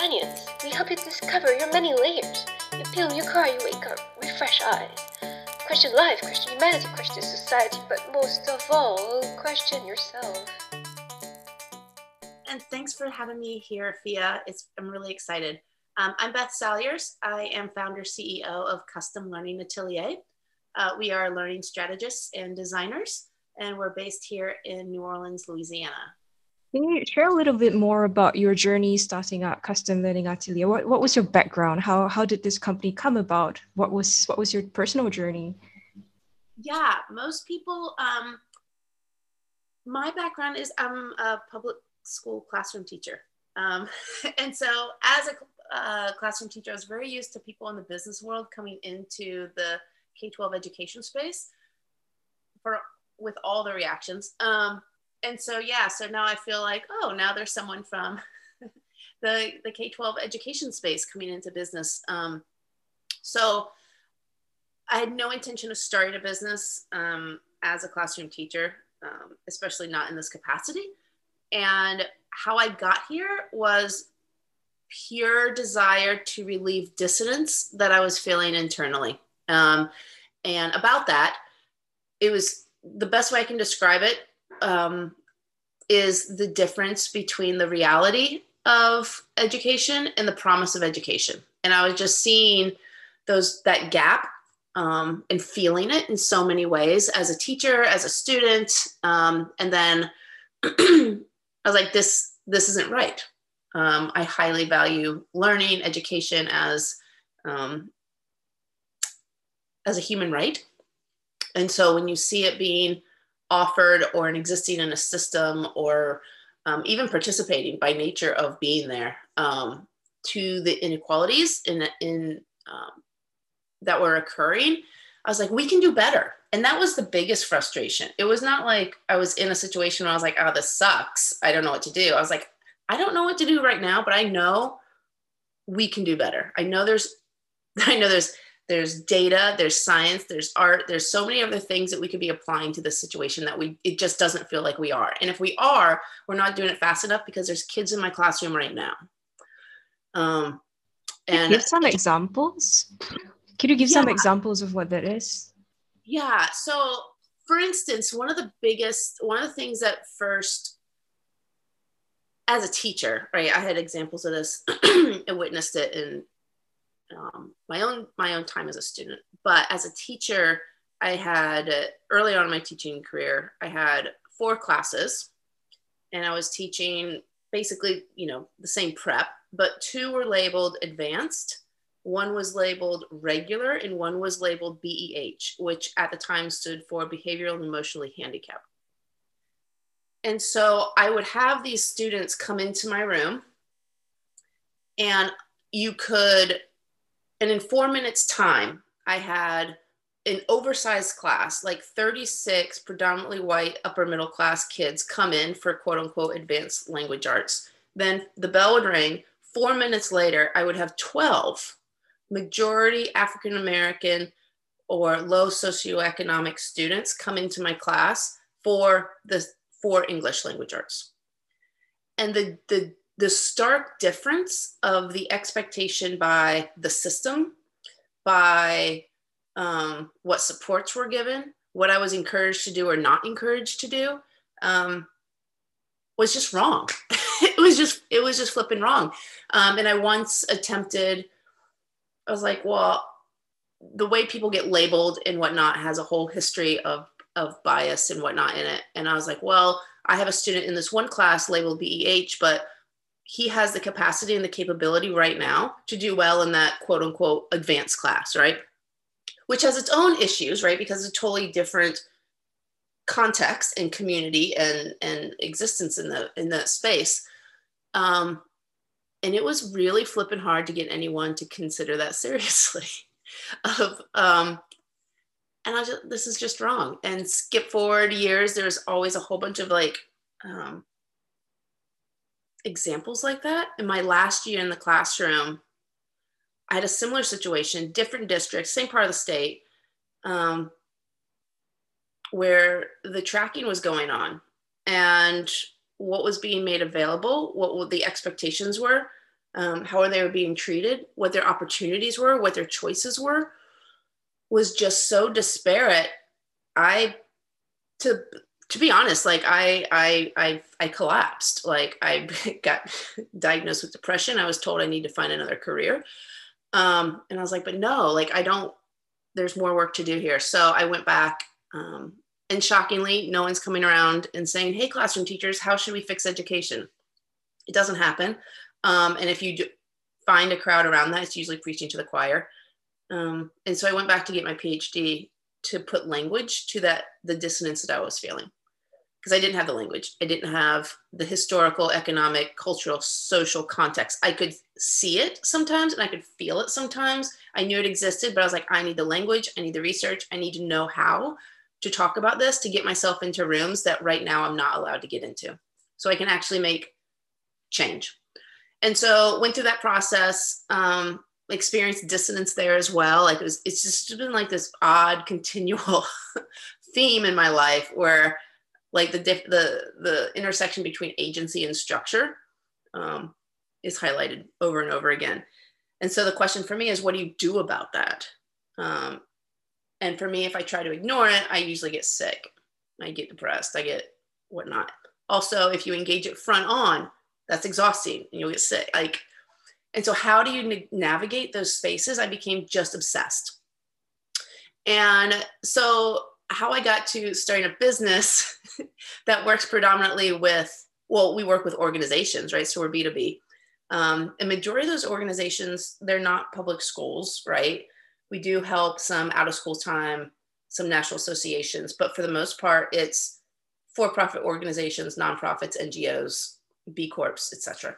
companions. We help you discover your many layers. You peel your car, you wake up with fresh eyes. Question life, question humanity, question society, but most of all, question yourself. And thanks for having me here, Fia. I'm really excited. I'm Beth Salyers. I am founder CEO of Custom Learning Atelier. We are learning strategists and designers, and we're based here in New Orleans, Louisiana. Can you share a little bit more about your journey starting at Custom Learning Atelier? What was your background? How did this company come about? What was your personal journey? Yeah, most people, my background is I'm a public school classroom teacher. And so as a classroom teacher, I was very used to people in the business world coming into the K-12 education space with all the reactions. And so, yeah, so now I feel like, oh, now there's someone from the K-12 education space coming into business. So I had no intention of starting a business as a classroom teacher, especially not in this capacity. And how I got here was pure desire to relieve dissonance that I was feeling internally. And about that, it was the best way I can describe it is the difference between the reality of education and the promise of education. And I was just seeing that gap and feeling it in so many ways as a teacher, as a student. And then I was like, this isn't right. I highly value learning, education as a human right. And so when you see it being offered or existing in a system or even participating by nature of being there to the inequalities that were occurring, I was like, we can do better. And that was the biggest frustration. It was not like I was in a situation where I was like, oh, this sucks. I don't know what to do. I was like, I don't know what to do right now, but I know we can do better. I know there's data, there's science, there's art, there's so many other things that we could be applying to this situation that it just doesn't feel like we are. And if we are, we're not doing it fast enough because there's kids in my classroom right now. And give some examples. Can you give some examples of what that is? Yeah. So for instance, one of the things that first, as a teacher, right, I had examples of this and witnessed it in my own time as a student. But as a teacher, I had early on in my teaching career, I had 4 classes, and I was teaching basically, the same prep, but 2 were labeled advanced. 1 was labeled regular, and 1 was labeled BEH, which at the time stood for behavioral and emotionally handicapped. And so I would have these students come into my room, and and in 4 minutes time, I had an oversized class, like 36 predominantly white upper middle class kids come in for quote unquote advanced language arts. Then the bell would ring. 4 minutes later, I would have 12 majority African American or low socioeconomic students come into my class for English language arts. And the stark difference of the expectation by the system, by what supports were given, what I was encouraged to do or not encouraged to do, was just wrong. It was just flipping wrong. And I once attempted, I was like, well, the way people get labeled and whatnot has a whole history of bias and whatnot in it. And I was like, well, I have a student in this one class labeled BEH, but he has the capacity and the capability right now to do well in that quote unquote advanced class, right? Which has its own issues, right? Because it's a totally different context and community and existence in the space. And it was really flipping hard to get anyone to consider that seriously. And this is just wrong. And skip forward years, there's always a whole bunch of examples like that. In my last year in the classroom, I had a similar situation, different district, same part of the state, where the tracking was going on and what was being made available, what the expectations were, how they were being treated, what their opportunities were, what their choices were, was just so disparate. To be honest, like I collapsed. Like I got diagnosed with depression. I was told I need to find another career. And I was like, but no, like there's more work to do here. So I went back, and shockingly, no one's coming around and saying, hey, classroom teachers, how should we fix education? It doesn't happen. And if you find a crowd around that, it's usually preaching to the choir. And so I went back to get my PhD to put language to the dissonance that I was feeling. Because I didn't have the language. I didn't have the historical, economic, cultural, social context. I could see it sometimes and I could feel it sometimes. I knew it existed, but I was like, I need the language. I need the research. I need to know how to talk about this to get myself into rooms that right now I'm not allowed to get into. So I can actually make change. And so went through that process, experienced dissonance there as well. Like it's just been like this odd continual theme in my life where like the intersection between agency and structure is highlighted over and over again. And so the question for me is, what do you do about that? And for me, if I try to ignore it, I usually get sick. I get depressed. I get whatnot. Also, if you engage it front on, that's exhausting and you'll get sick. And so how do you navigate those spaces? I became just obsessed. And so how I got to starting a business that works predominantly we work with organizations, right? So we're B2B. A majority of those organizations, they're not public schools, right? We do help some out of school time, some national associations, but for the most part, it's for-profit organizations, nonprofits, NGOs, B Corps, etc.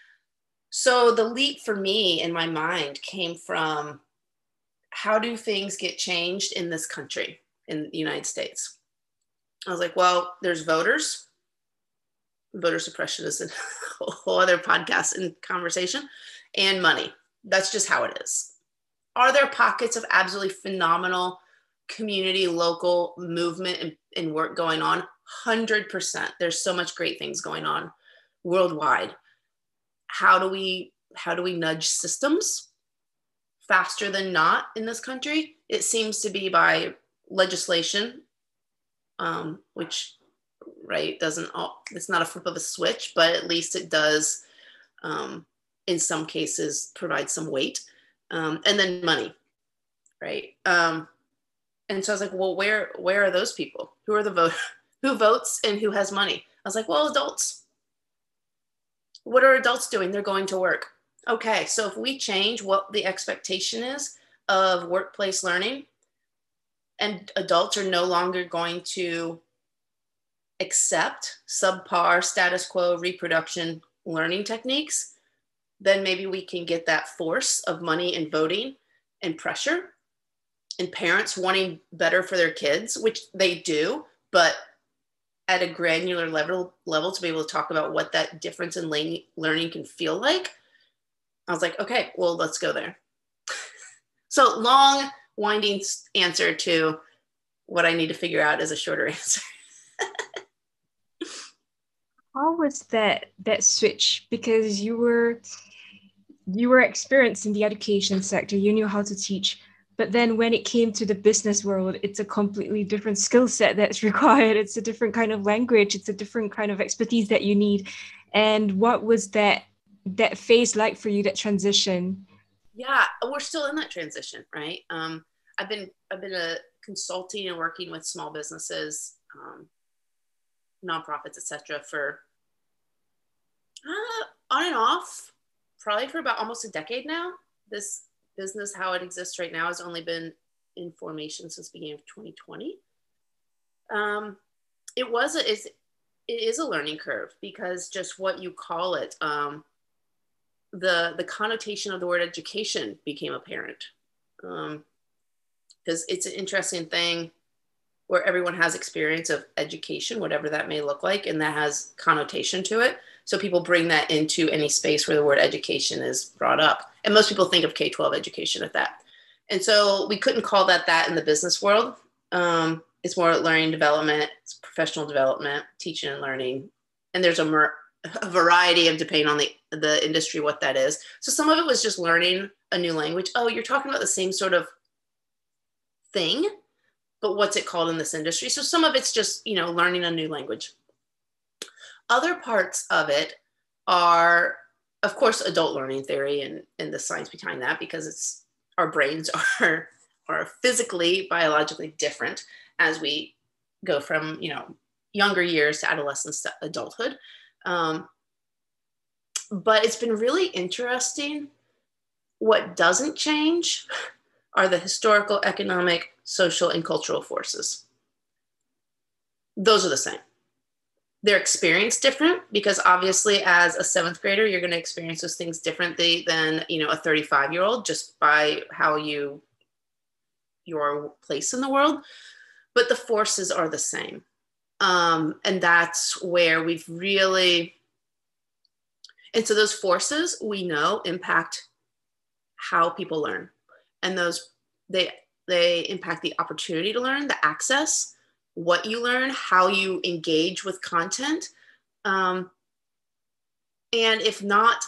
So the leap for me in my mind came from, how do things get changed in this country, in the United States? I was like, well, there's voters. Voter suppression is a whole other podcast and conversation, and money. That's just how it is. Are there pockets of absolutely phenomenal community, local movement and work going on? 100%. There's so much great things going on worldwide. How do we nudge systems? Faster than not in this country, it seems to be by legislation, which, right, it's not a flip of a switch, but at least it does, in some cases, provide some weight. And then money, right? And so I was like, well, where are those people? Who are who votes and who has money? I was like, well, adults. What are adults doing? They're going to work. Okay, so if we change what the expectation is of workplace learning, and adults are no longer going to accept subpar, status quo, reproduction learning techniques, then maybe we can get that force of money and voting and pressure and parents wanting better for their kids, which they do, but at a granular level to be able to talk about what that difference in learning can feel like. I was like, okay, well, let's go there. So long, winding answer to what I need to figure out is a shorter answer. How was that switch? Because you were experienced in the education sector, you knew how to teach, but then when it came to the business world, it's a completely different skill set that's required. It's a different kind of language. It's a different kind of expertise that you need. And what was that phase like for you, that transition? Yeah, we're still in that transition, right? I've been consulting and working with small businesses, nonprofits, etc., for on and off, probably for about almost a decade now. This business, how it exists right now, has only been in formation since the beginning of 2020. It is a learning curve, because just what you call it, the connotation of the word education became apparent, because it's an interesting thing where everyone has experience of education, whatever that may look like, and that has connotation to it. So people bring that into any space where the word education is brought up. And most people think of K-12 education at that. And so we couldn't call that in the business world. It's more learning development, it's professional development, teaching and learning. And there's a a variety of, depending on the industry, what that is. So some of it was just learning a new language. Oh, you're talking about the same sort of thing, but what's it called in this industry? So some of it's just, learning a new language. Other parts of it are, of course, adult learning theory and the science behind that, because our brains are physically, biologically different as we go from, younger years to adolescence to adulthood. But it's been really interesting. What doesn't change are the historical, economic, social, and cultural forces. Those are the same. They're experienced different, because obviously as a 7th grader, you're going to experience those things differently than, a 35-year-old, just by how your place in the world. But the forces are the same. And that's where we've really, and so those forces we know impact how people learn. And they impact the opportunity to learn, the access, what you learn, how you engage with content. And if not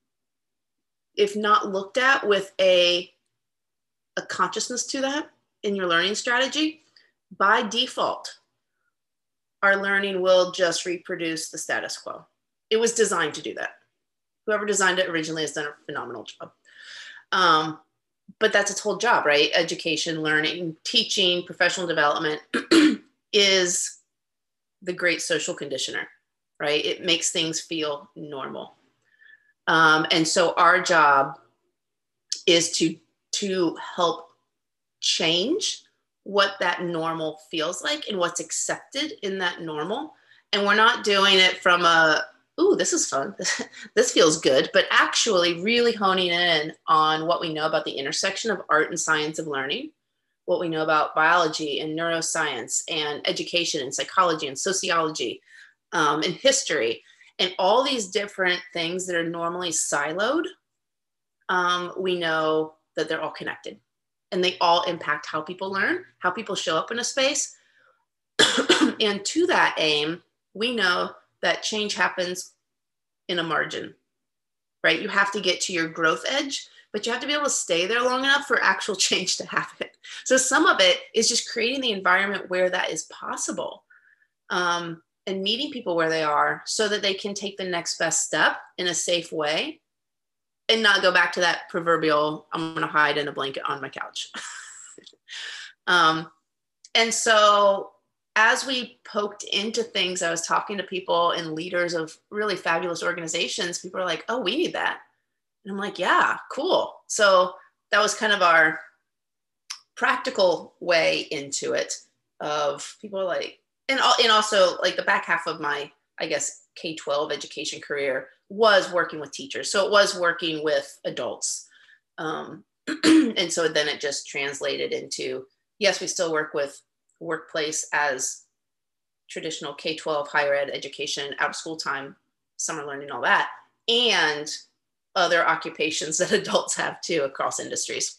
looked at with a consciousness to that in your learning strategy, by default, our learning will just reproduce the status quo. It was designed to do that. Whoever designed it originally has done a phenomenal job. But that's its whole job, right? Education, learning, teaching, professional development is the great social conditioner, right? It makes things feel normal. And so our job is to help change what that normal feels like and what's accepted in that normal. And we're not doing it from ooh, this is fun, this feels good, but actually really honing in on what we know about the intersection of art and science of learning, what we know about biology and neuroscience and education and psychology and sociology and history, and all these different things that are normally siloed. We know that they're all connected, and they all impact how people learn, how people show up in a space. And to that aim, we know that change happens in a margin, right? You have to get to your growth edge, but you have to be able to stay there long enough for actual change to happen. So some of it is just creating the environment where that is possible, and meeting people where they are so that they can take the next best step in a safe way and not go back to that proverbial, I'm going to hide in a blanket on my couch. And so as we poked into things, I was talking to people and leaders of really fabulous organizations. People are like, oh, we need that. And I'm like, yeah, cool. So that was kind of our practical way into it, of people like, and also like the back half of my, I guess, K-12 education career was working with teachers. So it was working with adults. And so then it just translated into, yes, we still work with workplace as traditional K-12 higher ed education, out of school time, summer learning, all that, and other occupations that adults have too across industries.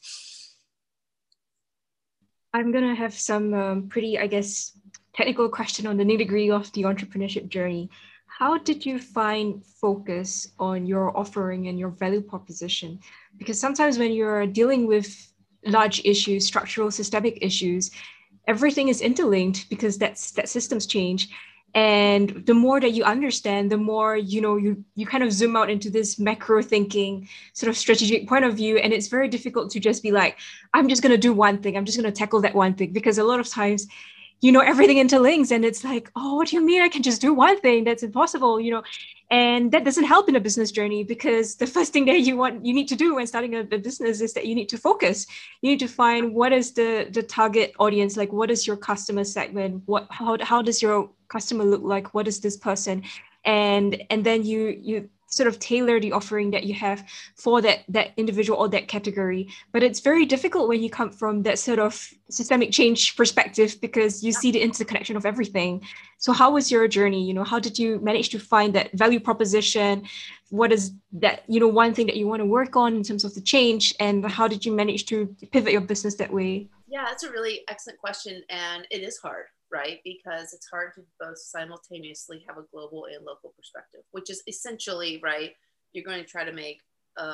I'm going to have some pretty, I guess, technical question on the nitty-gritty of the entrepreneurship journey. How did you find focus on your offering and your value proposition? Because sometimes when you're dealing with large issues, structural, systemic issues, everything is interlinked because that systems change. And the more that you understand, the more, you kind of zoom out into this macro thinking sort of strategic point of view. And it's very difficult to just be like, I'm just going to do one thing. I'm just going to tackle that one thing. Because a lot of times, everything interlinks and it's like, oh, what do you mean I can just do one thing? That's impossible, and that doesn't help in a business journey, because the first thing that you need to do when starting a business is that you need to focus. You need to find what is the target audience, like what is your customer segment, how does your customer look like, what is this person, and then you sort of tailor the offering that you have for that individual or that category. But it's very difficult when you come from that sort of systemic change perspective, because you see the interconnection of everything. So how was your journey? How did you manage to find that value proposition? What is that, one thing that you want to work on in terms of the change? And how did you manage to pivot your business that way? Yeah, that's a really excellent question. And it is hard. right? Because it's hard to both simultaneously have a global and local perspective, which is essentially, right, you're going to try to make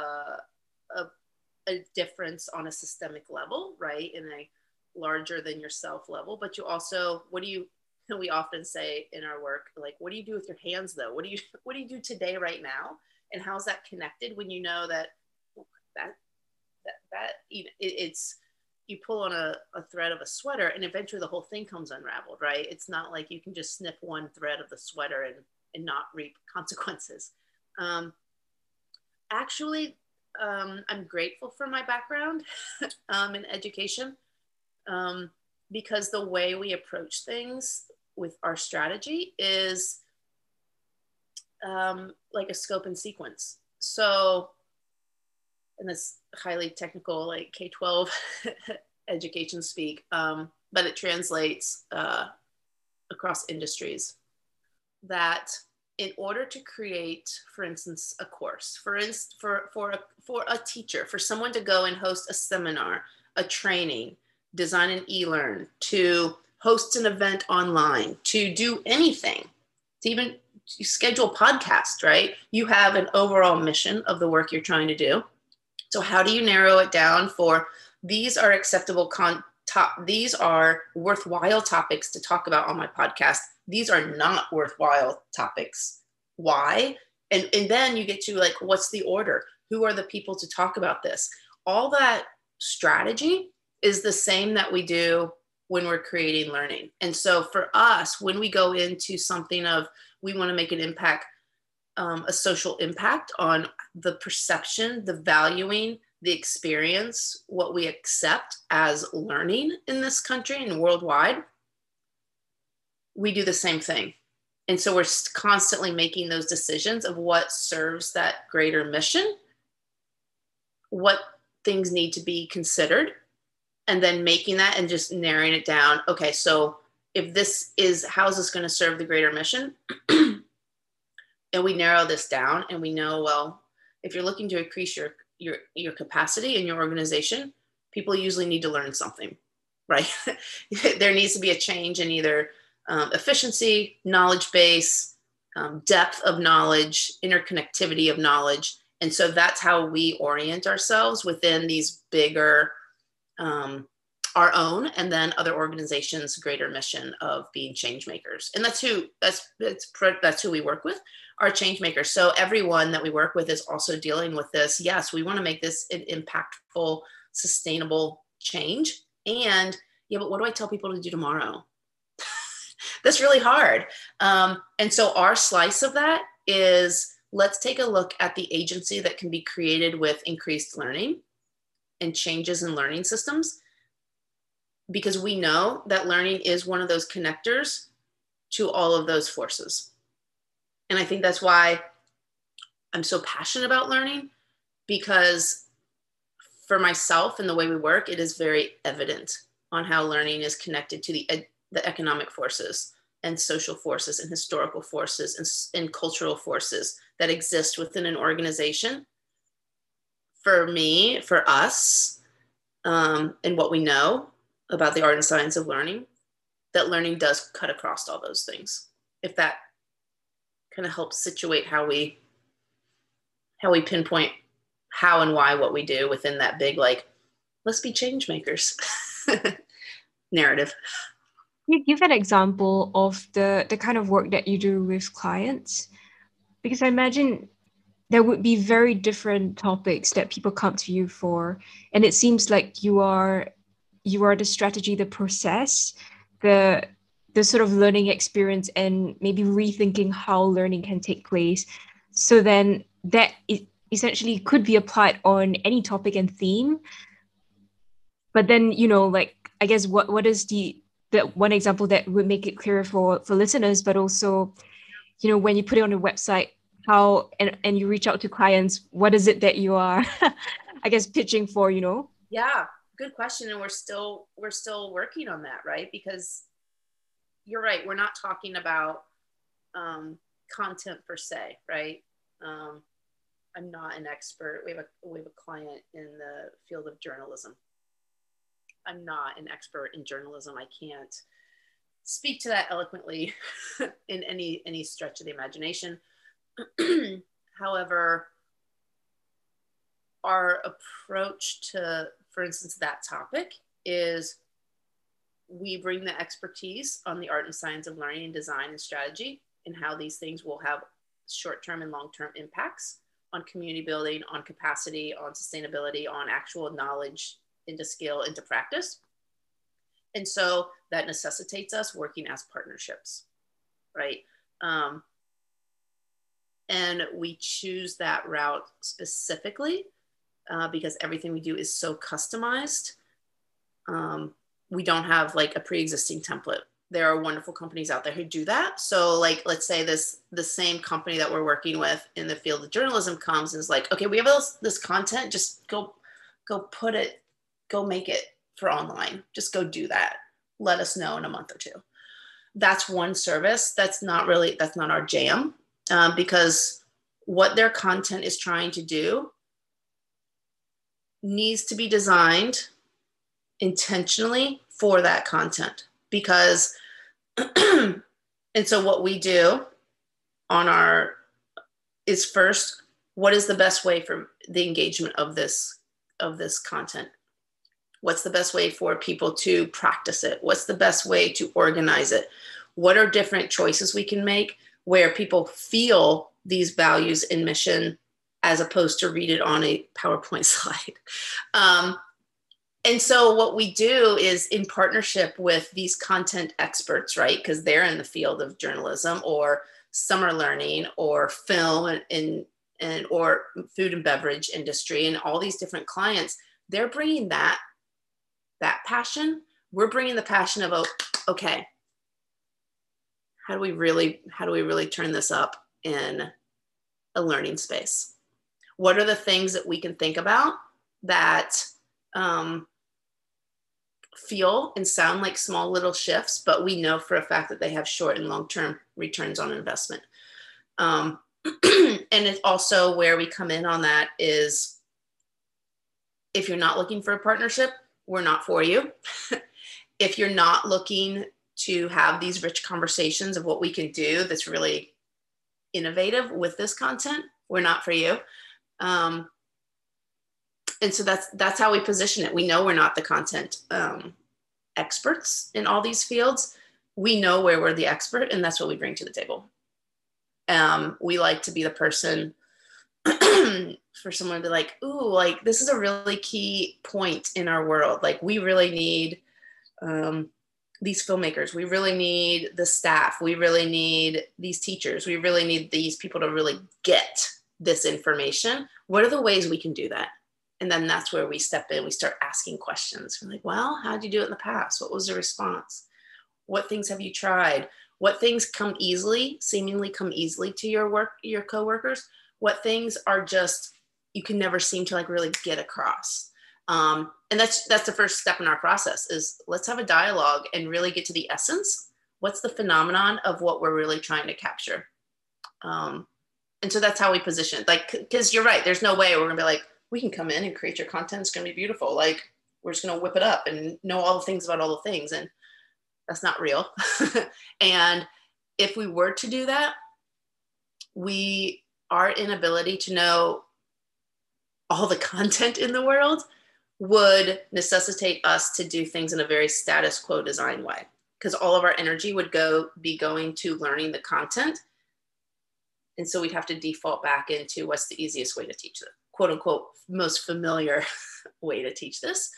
a difference on a systemic level, right, in a larger than yourself level. But you also, we often say in our work, like, what do you do with your hands though? What do you do today, right now? And how's that connected when you know that it's, you pull on a thread of a sweater and eventually the whole thing comes unraveled, right? It's not like you can just snip one thread of the sweater and not reap consequences. Actually, I'm grateful for my background in education, because the way we approach things with our strategy is like a scope and sequence. So, and that's highly technical, like K-12 education speak, but it translates across industries, that in order to create, for instance, a course, for a teacher, for someone to go and host a seminar, a training, design an e-learn, to host an event online, to do anything, to even schedule a podcast, right? You have an overall mission of the work you're trying to do. So how do you narrow it down for, these are acceptable these are worthwhile topics to talk about on my podcast. These are not worthwhile topics. Why? And then you get to, like, what's the order? Who are the people to talk about this? All that strategy is the same that we do when we're creating learning. And so for us, when we go into something of, we want to make an impact, a social impact on the perception, the valuing, the experience, what we accept as learning in this country and worldwide, we do the same thing. And so we're constantly making those decisions of what serves that greater mission, what things need to be considered, and then making that and just narrowing it down. Okay, so if this is, how is this going to serve the greater mission? And we narrow this down and we know, well, if you're looking to increase your capacity in your organization, people usually need to learn something, right? There needs to be a change in either efficiency, knowledge base, depth of knowledge, interconnectivity of knowledge. And so that's how we orient ourselves within these bigger, our own and then other organizations' greater mission of being change makers. And that's who we work with, are change makers. So everyone that we work with is also dealing with this. Yes, we want to make this an impactful, sustainable change. And yeah, but what do I tell people to do tomorrow? That's really hard. And so our slice of that is, let's take a look at the agency that can be created with increased learning and changes in learning systems, because we know that learning is one of those connectors to all of those forces. And I think that's why I'm so passionate about learning, because for myself and the way we work, it is very evident on how learning is connected to the economic forces and social forces and historical forces and cultural forces that exist within an organization. For me, for us, and what we know about the art and science of learning, that learning does cut across all those things. If that kind of helps situate how we pinpoint how and why what we do within that big, like, let's be change makers narrative. Can you give an example of the kind of work that you do with clients? Because I imagine there would be very different topics that people come to you for. And it seems like you are the strategy, the process, the sort of learning experience, and maybe rethinking how learning can take place. So then that essentially could be applied on any topic and theme. But then, like, I guess what is the one example that would make it clearer for listeners, but also, when you put it on a website, how and you reach out to clients, what is it that you are, I guess, pitching for, Yeah, good question. And we're still working on that, right? Because you're right, we're not talking about content per se, right? I'm not an expert. We have a client in the field of journalism. I'm not an expert in journalism. I can't speak to that eloquently in any stretch of the imagination. However, our approach to, for instance, that topic is we bring the expertise on the art and science of learning and design and strategy and how these things will have short-term and long-term impacts on community building, on capacity, on sustainability, on actual knowledge into skill, into practice. And so that necessitates us working as partnerships, right? And we choose that route specifically because everything we do is so customized. We don't have like a pre-existing template. There are wonderful companies out there who do that. So like, let's say the same company that we're working with in the field of journalism comes and is like, okay, we have this content, just go put it, go make it for online. Just go do that. Let us know in a month or two. That's one service. That's not our jam, because what their content is trying to do needs to be designed intentionally for that content. Because, and so what we do is first, what is the best way for the engagement of this content? What's the best way for people to practice it? What's the best way to organize it? What are different choices we can make where people feel these values and mission as opposed to read it on a PowerPoint slide? And so what we do is in partnership with these content experts, right? Because they're in the field of journalism or summer learning or film and or food and beverage industry and all these different clients, they're bringing that passion. We're bringing the passion of, okay, how do we really turn this up in a learning space? What are the things that we can think about that feel and sound like small little shifts, but we know for a fact that they have short and long-term returns on investment. And it's also where we come in on that is, if you're not looking for a partnership, we're not for you. If you're not looking to have these rich conversations of what we can do that's really innovative with this content, we're not for you. And so that's how we position it. We know we're not the content experts in all these fields. We know where we're the expert, and that's what we bring to the table. We like to be the person for someone to be like, ooh, like this is a really key point in our world. Like we really need these filmmakers. We really need the staff. We really need these teachers. We really need these people to really get this information. What are the ways we can do that? And then that's where we step in. We start asking questions. We're like, well, how did you do it in the past? What was the response? What things have you tried? What things seemingly come easily to your coworkers? What things are just, you can never seem to like really get across? And that's the first step in our process is let's have a dialogue and really get to the essence. What's the phenomenon of what we're really trying to capture? And so that's how we position it. Like, because you're right, there's no way we're gonna be like, we can come in and create your content. It's going to be beautiful. Like we're just going to whip it up and know all the things about all the things. And that's not real. And if we were to do that, our inability to know all the content in the world would necessitate us to do things in a very status quo design way. Because all of our energy would be going to learning the content. And so we'd have to default back into what's the easiest way to teach it. Quote unquote, most familiar way to teach this.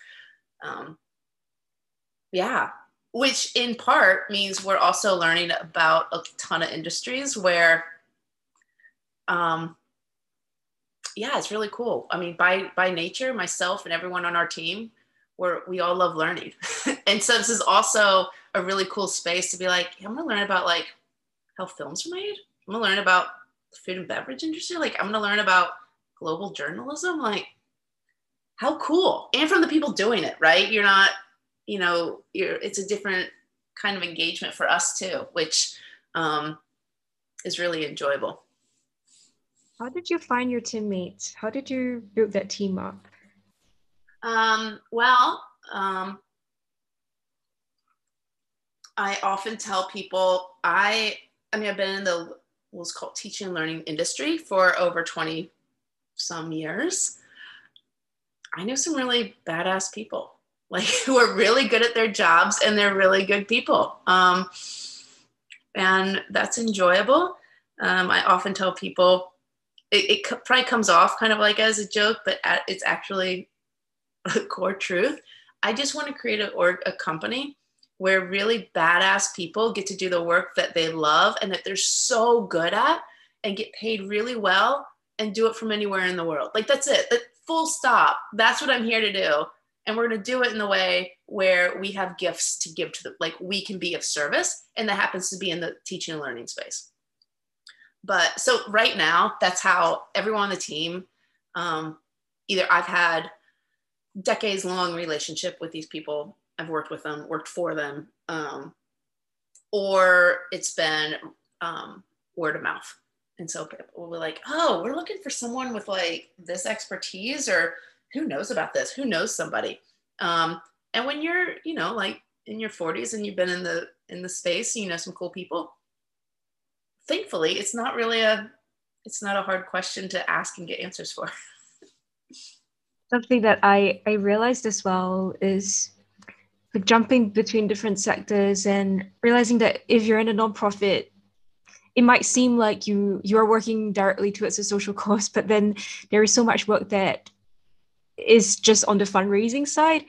Which in part means we're also learning about a ton of industries where, it's really cool. I mean, by nature, myself and everyone on our team, we all love learning. And so this is also a really cool space to be like, I'm gonna learn about like how films are made. I'm gonna learn about the food and beverage industry. Like I'm gonna learn about global journalism, like how cool. And from the people doing it, right? You're not, it's a different kind of engagement for us too, which is really enjoyable. How did you find your teammates? How did you build that team up? I often tell people, I mean, I've been in the what's called teaching and learning industry for over 20 some years. I knew some really badass people, like who are really good at their jobs, and they're really good people. And that's enjoyable. I often tell people, it probably comes off kind of like as a joke, but it's actually a core truth. I just want to create a company where really badass people get to do the work that they love and that they're so good at, and get paid really well, and do it from anywhere in the world. Like, that's it. That, full stop. That's what I'm here to do. And we're going to do it in the way where we have gifts to give to the, like, we can be of service. And that happens to be in the teaching and learning space. But so right now, that's how everyone on the team, either I've had decades long relationship with these people. I've worked with them, worked for them, or it's been word of mouth. And so people will be like, oh, we're looking for someone with like this expertise, or who knows about this? Who knows somebody? And when you're, you know, like in your 40s and you've been in the space, you know, some cool people, thankfully, it's not a hard question to ask and get answers for. Something that I realized as well is like jumping between different sectors and realizing that if you're in a nonprofit, it might seem like you are working directly towards a social cause, but then there is so much work that is just on the fundraising side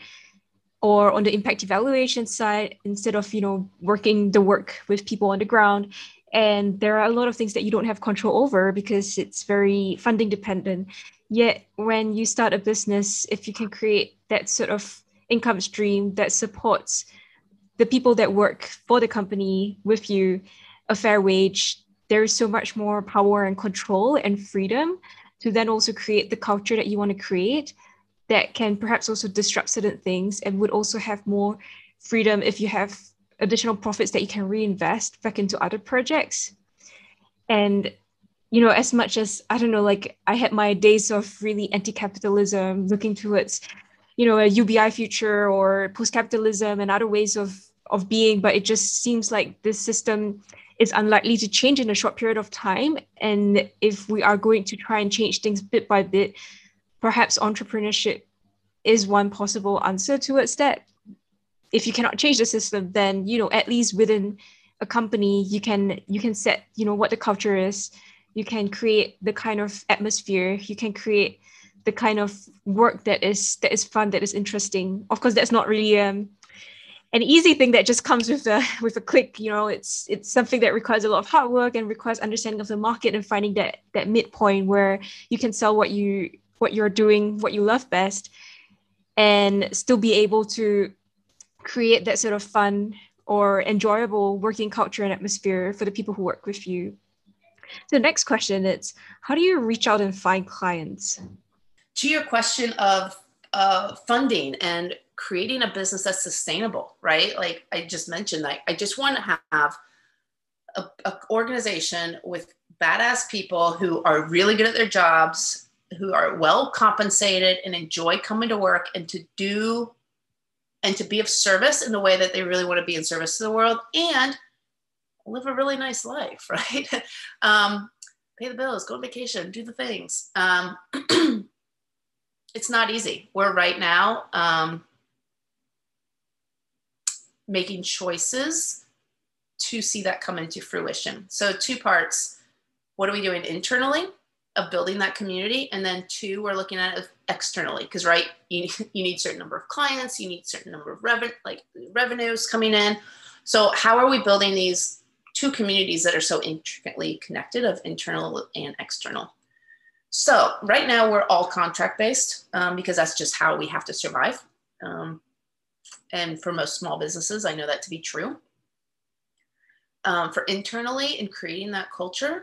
or on the impact evaluation side, instead of, you know, working the work with people on the ground. And there are a lot of things that you don't have control over because it's very funding dependent. Yet when you start a business, if you can create that sort of income stream that supports the people that work for the company with you, a fair wage, there is so much more power and control and freedom to then also create the culture that you want to create, that can perhaps also disrupt certain things, and would also have more freedom if you have additional profits that you can reinvest back into other projects. And, you know, as much as, I don't know, like I had my days of really anti-capitalism, looking towards, you know, a UBI future or post-capitalism and other ways of being, but it just seems like this system is unlikely to change in a short period of time. And if we are going to try and change things bit by bit, perhaps entrepreneurship is one possible answer towards that. If you cannot change the system, then, you know, at least within a company, you can set, you know, what the culture is. You can create the kind of atmosphere. You can create the kind of work that is fun, that is interesting. Of course, that's not really an easy thing that just comes with a click. You know, it's something that requires a lot of hard work and requires understanding of the market and finding that midpoint where you can sell what you're doing, what you love best, and still be able to create that sort of fun or enjoyable working culture and atmosphere for the people who work with you. So the next question is, how do you reach out and find clients? To your question of funding and creating a business that's sustainable, right? Like I just mentioned, I just want to have an organization with badass people who are really good at their jobs, who are well compensated and enjoy coming to work, and to be of service in the way that they really want to be in service to the world, and live a really nice life, right? Pay the bills, go on vacation, do the things. It's not easy. We're right now making choices to see that come into fruition. So 2 parts. What are we doing internally of building that community? And then 2, we're looking at it externally, because, right, you need a certain number of clients, you need a certain number of revenues coming in. So how are we building these 2 communities that are so intricately connected, of internal and external? So right now we're all contract based because that's just how we have to survive. And for most small businesses, I know that to be true. For internally and creating that culture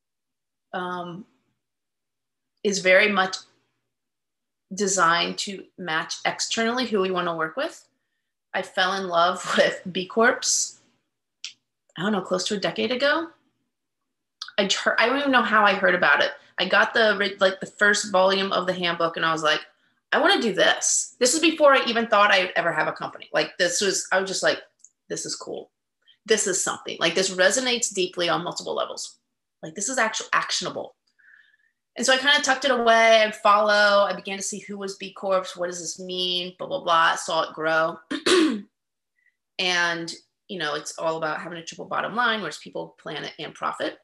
is very much designed to match externally who we want to work with. I fell in love with B Corps, I don't know, close to a decade ago. I don't even know how I heard about it. I got the first volume of the handbook and I was like, I want to do this. This is before I even thought I would ever have a company. I was just like, this is cool. this is something like this resonates deeply on multiple levels. Like this is actually actionable. And so I kind of tucked it away. I follow. I began to see who was B Corps. What does this mean? Blah, blah, blah. I saw it grow. And, you know, it's all about having a triple bottom line, whereas people, planet, and profit.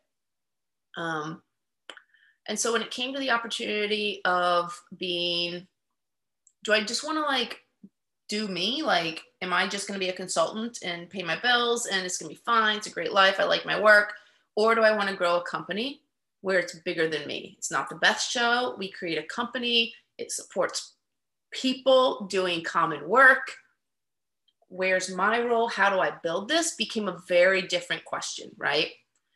And so when it came to the opportunity of being, do I just want to like do me? Like, am I just going to be a consultant and pay my bills and it's going to be fine? It's a great life. I like my work. Or do I want to grow a company where it's bigger than me? It's not the best show. We create a company. It supports people doing common work. Where's my role? How do I build this? Became a very different question, right?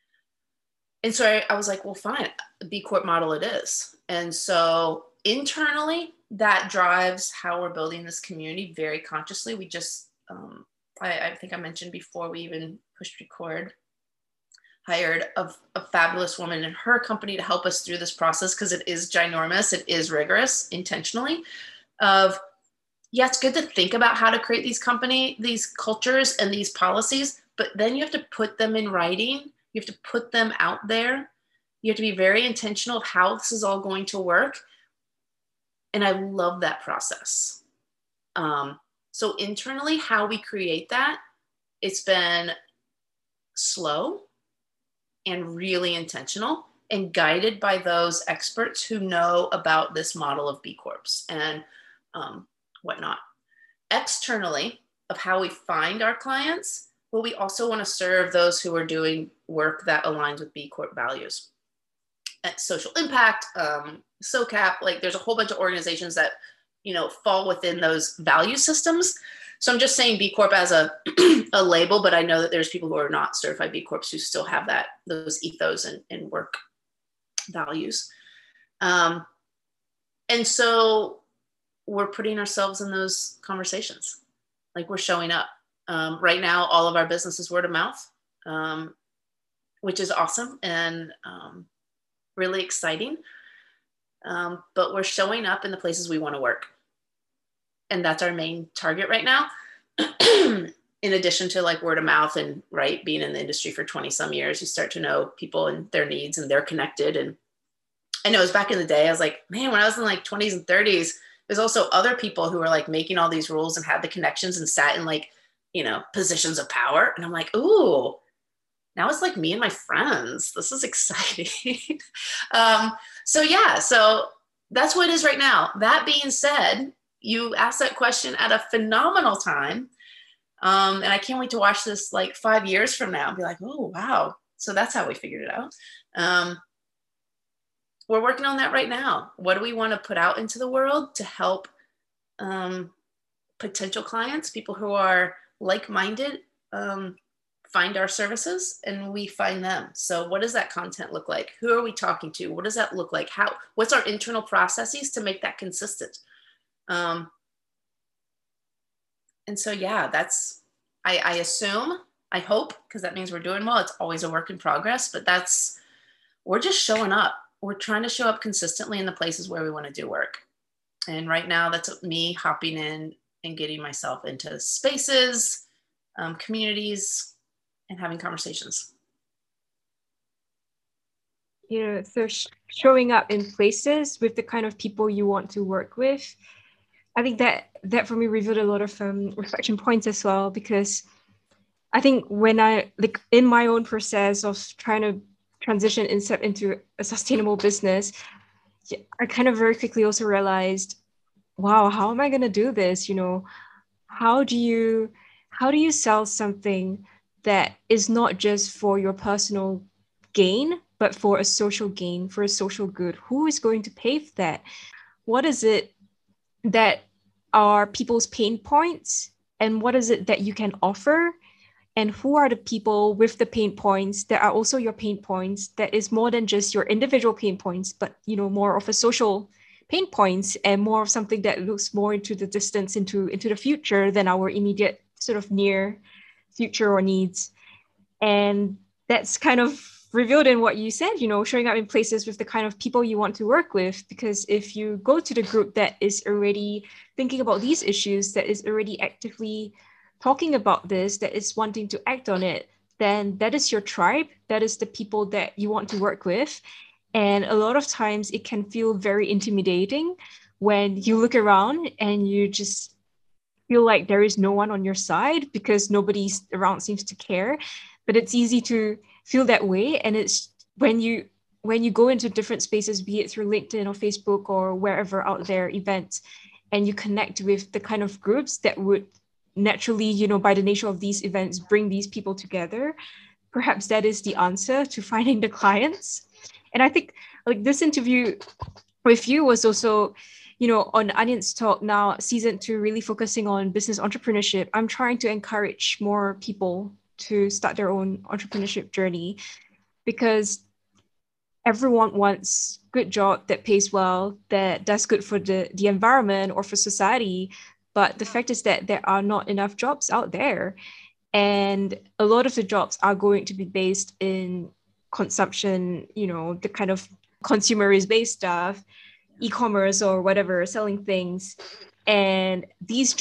And so I was like, well, fine, B Corp model it is. And so internally, that drives how we're building this community very consciously. We just, I think I mentioned before we even pushed record, hired a fabulous woman in her company to help us through this process, because it is ginormous, it is rigorous intentionally of, yeah, it's good to think about how to create these cultures and these policies, but then you have to put them in writing. You have to put them out there. You have to be very intentional of how this is all going to work. And I love that process. So internally, how we create that, it's been slow and really intentional and guided by those experts who know about this model of B Corps and whatnot. Externally, of how we find our clients, well, we also want to serve those who are doing work that aligns with B Corp values. At Social Impact, SOCAP, like there's a whole bunch of organizations that, you know, fall within those value systems. So I'm just saying B Corp as a label, but I know that there's people who are not certified B Corps who still have those ethos and work values. And so we're putting ourselves in those conversations. Like we're showing up. Right now, all of our business is word of mouth, which is awesome and really exciting. But we're showing up in the places we want to work. And that's our main target right now. In addition to like word of mouth and right, being in the industry for 20 some years, you start to know people and their needs and they're connected. And I know it was back in the day, I was like, man, when I was in like 20s and 30s, there's also other people who were like making all these rules and had the connections and sat in like, you know, positions of power. And I'm like, ooh, now it's like me and my friends. This is exciting. So that's what it is right now. That being said, you asked that question at a phenomenal time. And I can't wait to watch this like 5 years from now and be like, oh, wow. So that's how we figured it out. We're working on that right now. What do we want to put out into the world to help potential clients, people who are like-minded, find our services and we find them. So what does that content look like? Who are we talking to? What does that look like? What's our internal processes to make that consistent? And so, yeah, that's, I assume, I hope, because that means we're doing well. It's always a work in progress, but we're just showing up. We're trying to show up consistently in the places where we want to do work. And right now that's me hopping in and getting myself into spaces, communities, and having conversations. You know, so showing up in places with the kind of people you want to work with, I think that for me revealed a lot of reflection points as well, because I think when I, like in my own process of trying to transition and step into a sustainable business, I kind of very quickly also realized, wow, how am I going to do this? You know, how do you sell something that is not just for your personal gain, but for a social gain, for a social good? Who is going to pay for that? What is it that are people's pain points? And what is it that you can offer? And who are the people with the pain points that are also your pain points, that is more than just your individual pain points, but, you know, more of a social pain points and more of something that looks more into the distance, into the future than our immediate sort of near future or needs. And that's kind of revealed in what you said, you know, showing up in places with the kind of people you want to work with. Because if you go to the group that is already thinking about these issues, that is already actively talking about this, that is wanting to act on it, then that is your tribe. That is the people that you want to work with. And a lot of times it can feel very intimidating when you look around and you just feel like there is no one on your side because nobody around seems to care. But it's easy to feel that way. And it's when you go into different spaces, be it through LinkedIn or Facebook or wherever out there, events, and you connect with the kind of groups that would naturally, you know, by the nature of these events, bring these people together, perhaps that is the answer to finding the clients. And I think like this interview with you was also, you know, on Anyan's Talk now, season 2, really focusing on business entrepreneurship. I'm trying to encourage more people to start their own entrepreneurship journey because everyone wants good job that pays well, that does good for the environment or for society. But the fact is that there are not enough jobs out there. And a lot of the jobs are going to be based in consumption, you know, the kind of consumerist based stuff, e-commerce or whatever, selling things. And these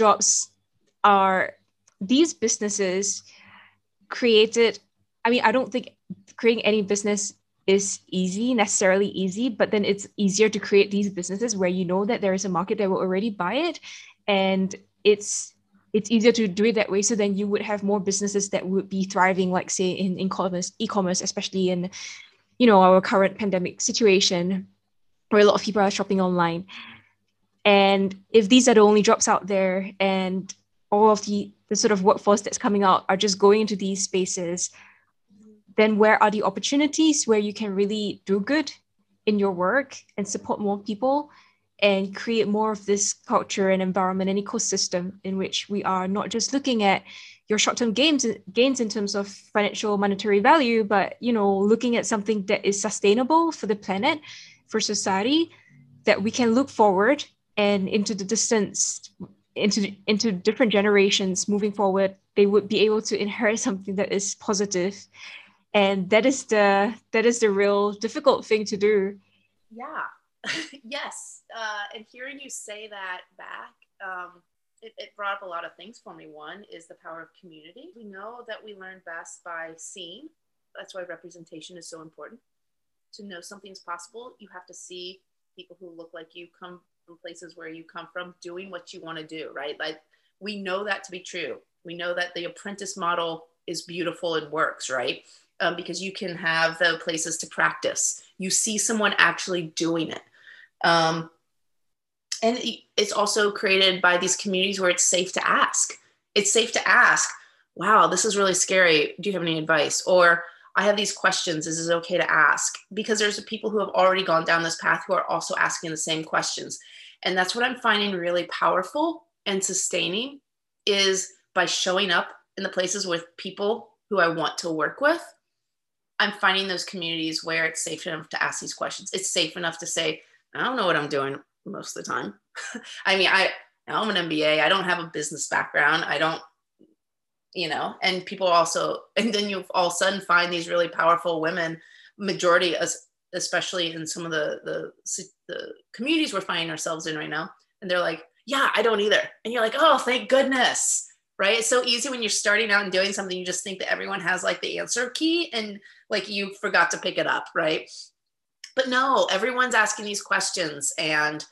businesses created, I mean, I don't think creating any business is necessarily easy, but then it's easier to create these businesses where you know that there is a market that will already buy it. And it's easier to do it that way. So then you would have more businesses that would be thriving, like say in e-commerce, especially in, you know, our current pandemic situation where a lot of people are shopping online. And if these are the only jobs out there and all of the sort of workforce that's coming out are just going into these spaces, then where are the opportunities where you can really do good in your work and support more people and create more of this culture and environment and ecosystem in which we are not just looking at your short-term gains in terms of financial monetary value, but, you know, looking at something that is sustainable for the planet, for society, that we can look forward and into the distance, into different generations moving forward, they would be able to inherit something that is positive. And that is the real difficult thing to do. Yeah. Yes. And hearing you say that back, it brought up a lot of things for me. One is the power of community. We know that we learn best by seeing. That's why representation is so important. To know something's possible, you have to see people who look like you, come from places where you come from, doing what you want to do, right? Like, we know that to be true. We know that the apprentice model is beautiful and works, right? Because you can have the places to practice. You see someone actually doing it. And it's also created by these communities where it's safe to ask. It's safe to ask, wow, this is really scary. Do you have any advice? Or I have these questions. Is it okay to ask? Because there's people who have already gone down this path who are also asking the same questions. And that's what I'm finding really powerful and sustaining, is by showing up in the places with people who I want to work with. I'm finding those communities where it's safe enough to ask these questions. It's safe enough to say, I don't know what I'm doing most of the time. I mean, I'm an MBA. I don't have a business background. I don't, you know, and people also, and then you all of a sudden find these really powerful women, majority, especially in some of the communities we're finding ourselves in right now. And they're like, yeah, I don't either. And you're like, oh, thank goodness. Right? It's so easy when you're starting out and doing something, you just think that everyone has like the answer key and like you forgot to pick it up, right? But no, everyone's asking these questions. And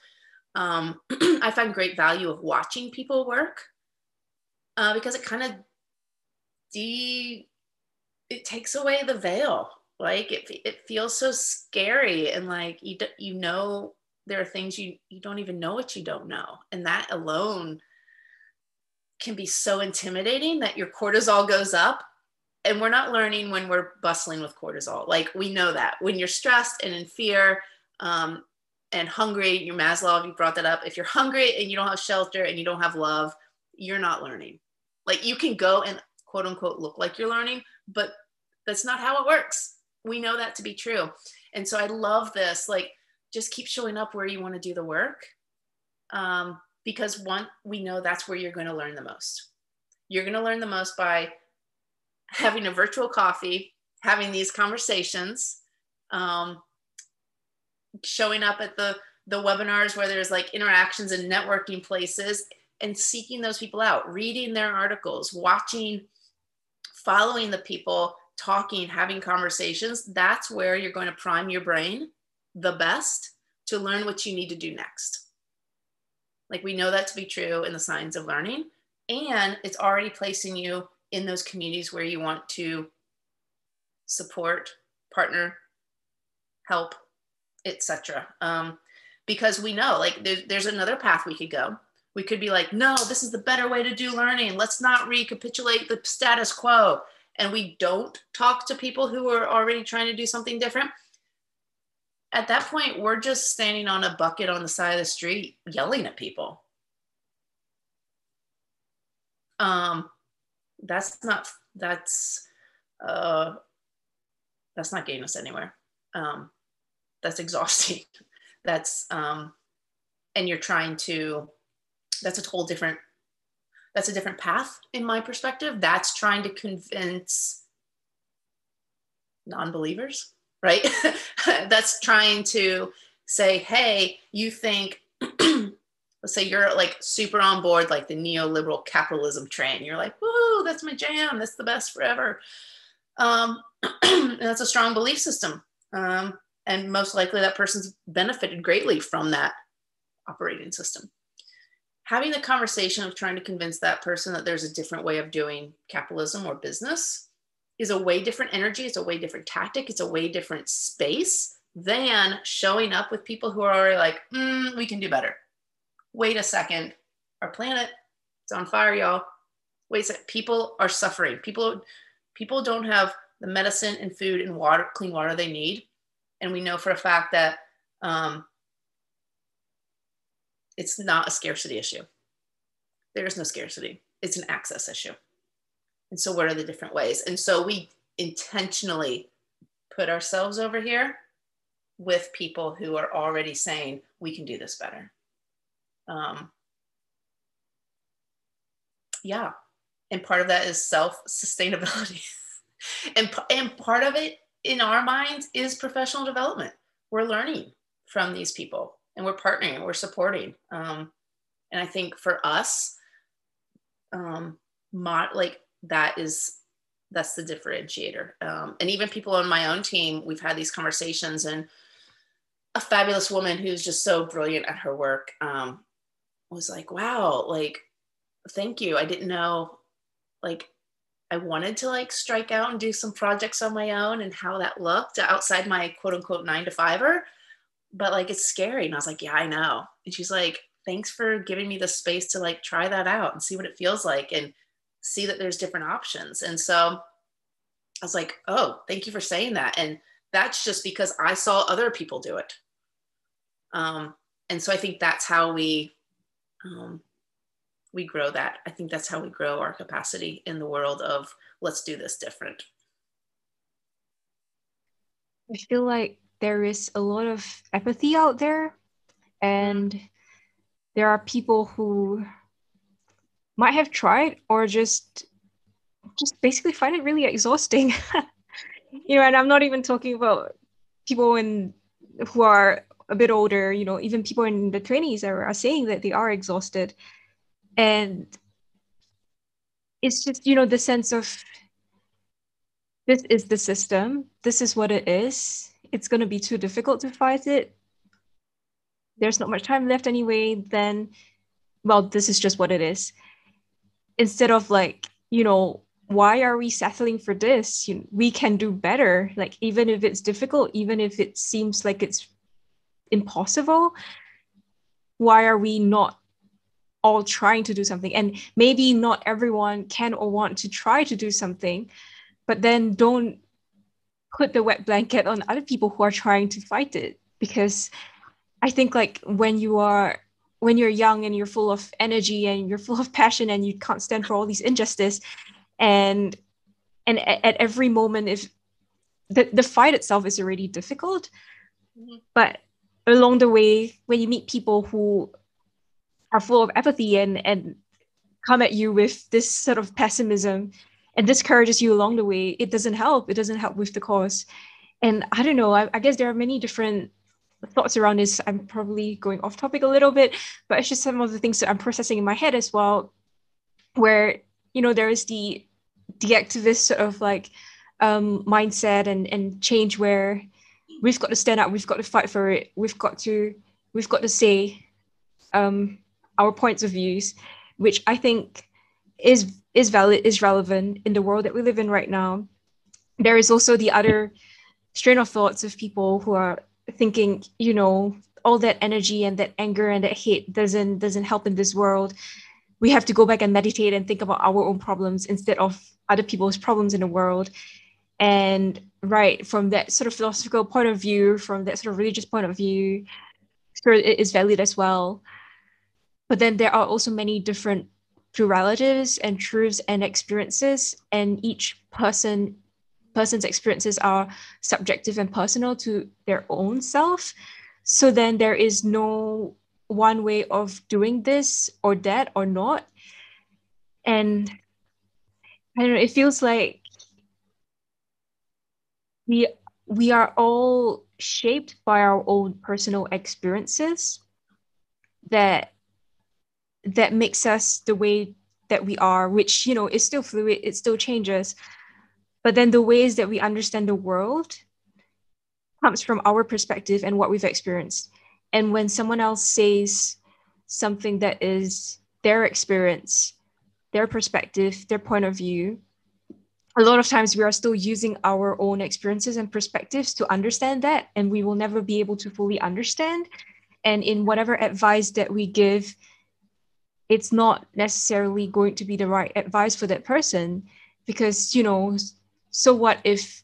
I find great value of watching people work because it kind of it takes away the veil. Like it feels so scary, and like you know there are things you don't even know what you don't know, and that alone can be so intimidating that your cortisol goes up. And we're not learning when we're bustling with cortisol. Like, we know that when you're stressed and in fear and hungry, your Maslow, you brought that up. If you're hungry and you don't have shelter and you don't have love, you're not learning. Like, you can go and quote unquote look like you're learning, but that's not how it works. We know that to be true. And so I love this, like, just keep showing up where you want to do the work. Because we know that's where you're going to learn the most. You're going to learn the most by having a virtual coffee, having these conversations, showing up at the webinars where there's like interactions and networking places, and seeking those people out, reading their articles, watching, following the people, talking, having conversations, that's where you're going to prime your brain the best to learn what you need to do next. Like, we know that to be true in the science of learning, and it's already placing you in those communities where you want to support, partner, help, etc. Because we know, like, there's another path we could go. We could be like, no, this is the better way to do learning. Let's not recapitulate the status quo. And we don't talk to people who are already trying to do something different. At that point, we're just standing on a bucket on the side of the street yelling at people. That's not getting us anywhere. That's exhausting. That's and you're trying to, that's a different path in my perspective. That's trying to convince non-believers, right? That's trying to say, hey, you think, let's say you're like super on board, like the neoliberal capitalism train. You're like, woo, that's my jam. That's the best forever. And that's a strong belief system. And most likely that person's benefited greatly from that operating system. Having the conversation of trying to convince that person that there's a different way of doing capitalism or business is a way different energy. It's a way different tactic. It's a way different space than showing up with people who are already like, we can do better. Wait a second. Our planet is on fire, y'all. Wait a second. People are suffering. People don't have the medicine and food and water, clean water they need. And we know for a fact that it's not a scarcity issue. There is no scarcity. It's an access issue. And so what are the different ways? And so we intentionally put ourselves over here with people who are already saying, we can do this better. Yeah. And part of that is self-sustainability. and part of it in our minds is professional development. We're learning from these people and we're partnering, we're supporting. And I think for us, that's the differentiator. And even people on my own team, we've had these conversations, and a fabulous woman who's just so brilliant at her work was like, wow, like, thank you. I didn't know, like, I wanted to like strike out and do some projects on my own and how that looked outside my quote unquote 9-to-5er, but like, it's scary. And I was like, yeah, I know. And she's like, thanks for giving me the space to like try that out and see what it feels like and see that there's different options. And so I was like, oh, thank you for saying that. And that's just because I saw other people do it. And so I think that's how we grow that. I think that's how we grow our capacity in the world of let's do this different. I feel like there is a lot of apathy out there, and there are people who might have tried or just basically find it really exhausting. And I'm not even talking about people who are a bit older, even people in the 20s are saying that they are exhausted. And it's just, the sense of, this is the system. This is what it is. It's going to be too difficult to fight it. There's not much time left anyway. Then, well, this is just what it is. Instead of like, why are we settling for this? We can do better. Like, even if it's difficult, even if it seems like it's impossible, why are we not all trying to do something? And maybe not everyone can or want to try to do something, but then don't put the wet blanket on other people who are trying to fight it. Because I think like when you're young and you're full of energy and you're full of passion and you can't stand for all these injustice, and at every moment, if the fight itself is already difficult, but along the way, when you meet people who are full of apathy and come at you with this sort of pessimism and discourages you along the way, it doesn't help. It doesn't help with the cause. And I don't know, I guess there are many different thoughts around this. I'm probably going off topic a little bit, but it's just some of the things that I'm processing in my head as well, where, there is the activist sort of like mindset and change, where we've got to stand up, we've got to fight for it, we've got to say our points of views, which I think is valid, is relevant in the world that we live in right now. There is also the other strain of thoughts of people who are thinking, all that energy and that anger and that hate doesn't help in this world. We have to go back and meditate and think about our own problems instead of other people's problems in the world. And right, from that sort of philosophical point of view, from that sort of religious point of view, sure, it is valid as well. But then there are also many different pluralities and truths and experiences, and each person's experiences are subjective and personal to their own self. So then there is no one way of doing this or that or not. And I don't know, it feels like we are all shaped by our own personal experiences that makes us the way that we are, which, is still fluid, it still changes. But then the ways that we understand the world comes from our perspective and what we've experienced. And when someone else says something that is their experience, their perspective, their point of view, a lot of times we are still using our own experiences and perspectives to understand that, and we will never be able to fully understand. And in whatever advice that we give, it's not necessarily going to be the right advice for that person, because, so what if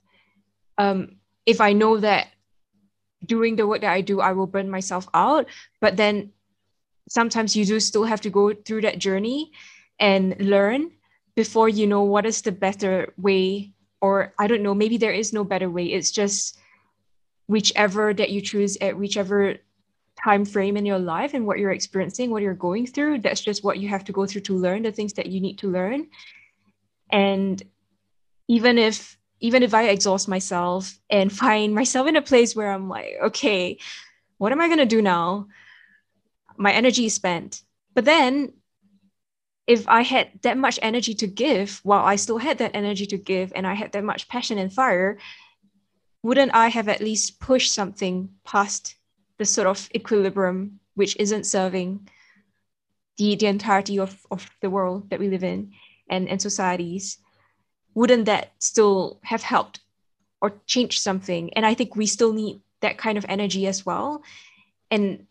I know that doing the work that I do, I will burn myself out, but then sometimes you do still have to go through that journey and learn before you know what is the better way, or I don't know, maybe there is no better way. It's just whichever that you choose at whichever time frame in your life and what you're experiencing, what you're going through, that's just what you have to go through to learn the things that you need to learn. And even if I exhaust myself and find myself in a place where I'm like, okay, what am I going to do now? My energy is spent. But then if I had that much energy to give, while I still had that energy to give, and I had that much passion and fire, wouldn't I have at least pushed something past the sort of equilibrium, which isn't serving the entirety of the world that we live in and societies? Wouldn't that still have helped or changed something? And I think we still need that kind of energy as well. And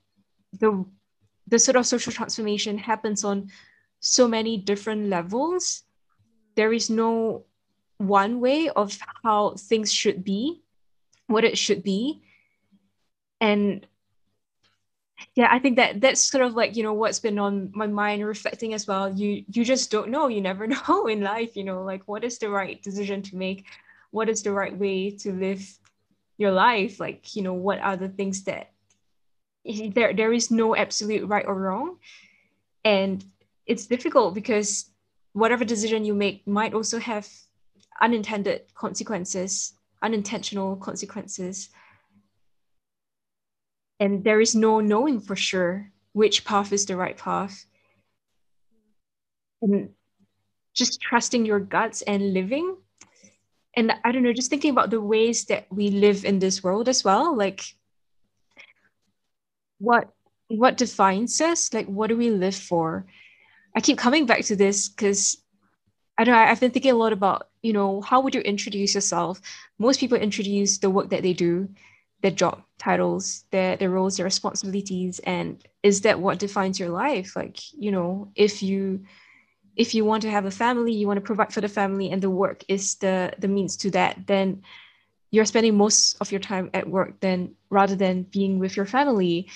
the sort of social transformation happens on so many different levels. There is no one way of how things should be, what it should be. And yeah, I think that's sort of like, what's been on my mind reflecting as well. You just don't know. You never know in life, like what is the right decision to make? What is the right way to live your life? Like, what are the things that there is no absolute right or wrong. And it's difficult because whatever decision you make might also have unintended consequences, unintentional consequences. And there is no knowing for sure which path is the right path. And just trusting your guts and living. And I don't know, just thinking about the ways that we live in this world as well. Like, what defines us? Like, what do we live for? I keep coming back to this because I don't know, I've been thinking a lot about, how would you introduce yourself? Most people introduce the work that they do, their job titles, their roles, their responsibilities. And is that what defines your life? Like, if you want to have a family, you want to provide for the family, and the work is the means to that, then you're spending most of your time at work rather than being with your family.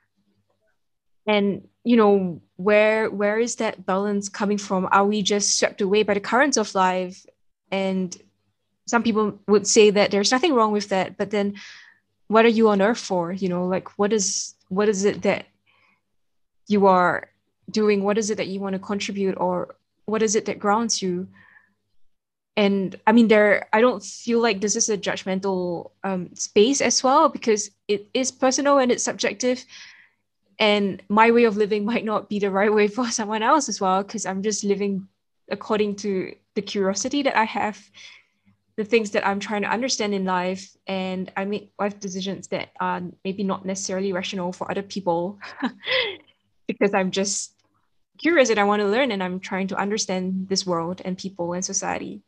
And, where is that balance coming from? Are we just swept away by the currents of life? And some people would say that there's nothing wrong with that, but then what are you on earth for? Like, what is it that you are doing? What is it that you want to contribute, or what is it that grounds you? And I mean, I don't feel like this is a judgmental space as well, because it is personal and it's subjective. And my way of living might not be the right way for someone else as well, because I'm just living according to the curiosity that I have, the things that I'm trying to understand in life. And I make life decisions that are maybe not necessarily rational for other people because I'm just curious and I want to learn and I'm trying to understand this world and people and society.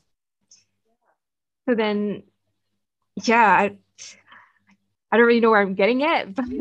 So then, yeah, I don't really know where I'm getting at, but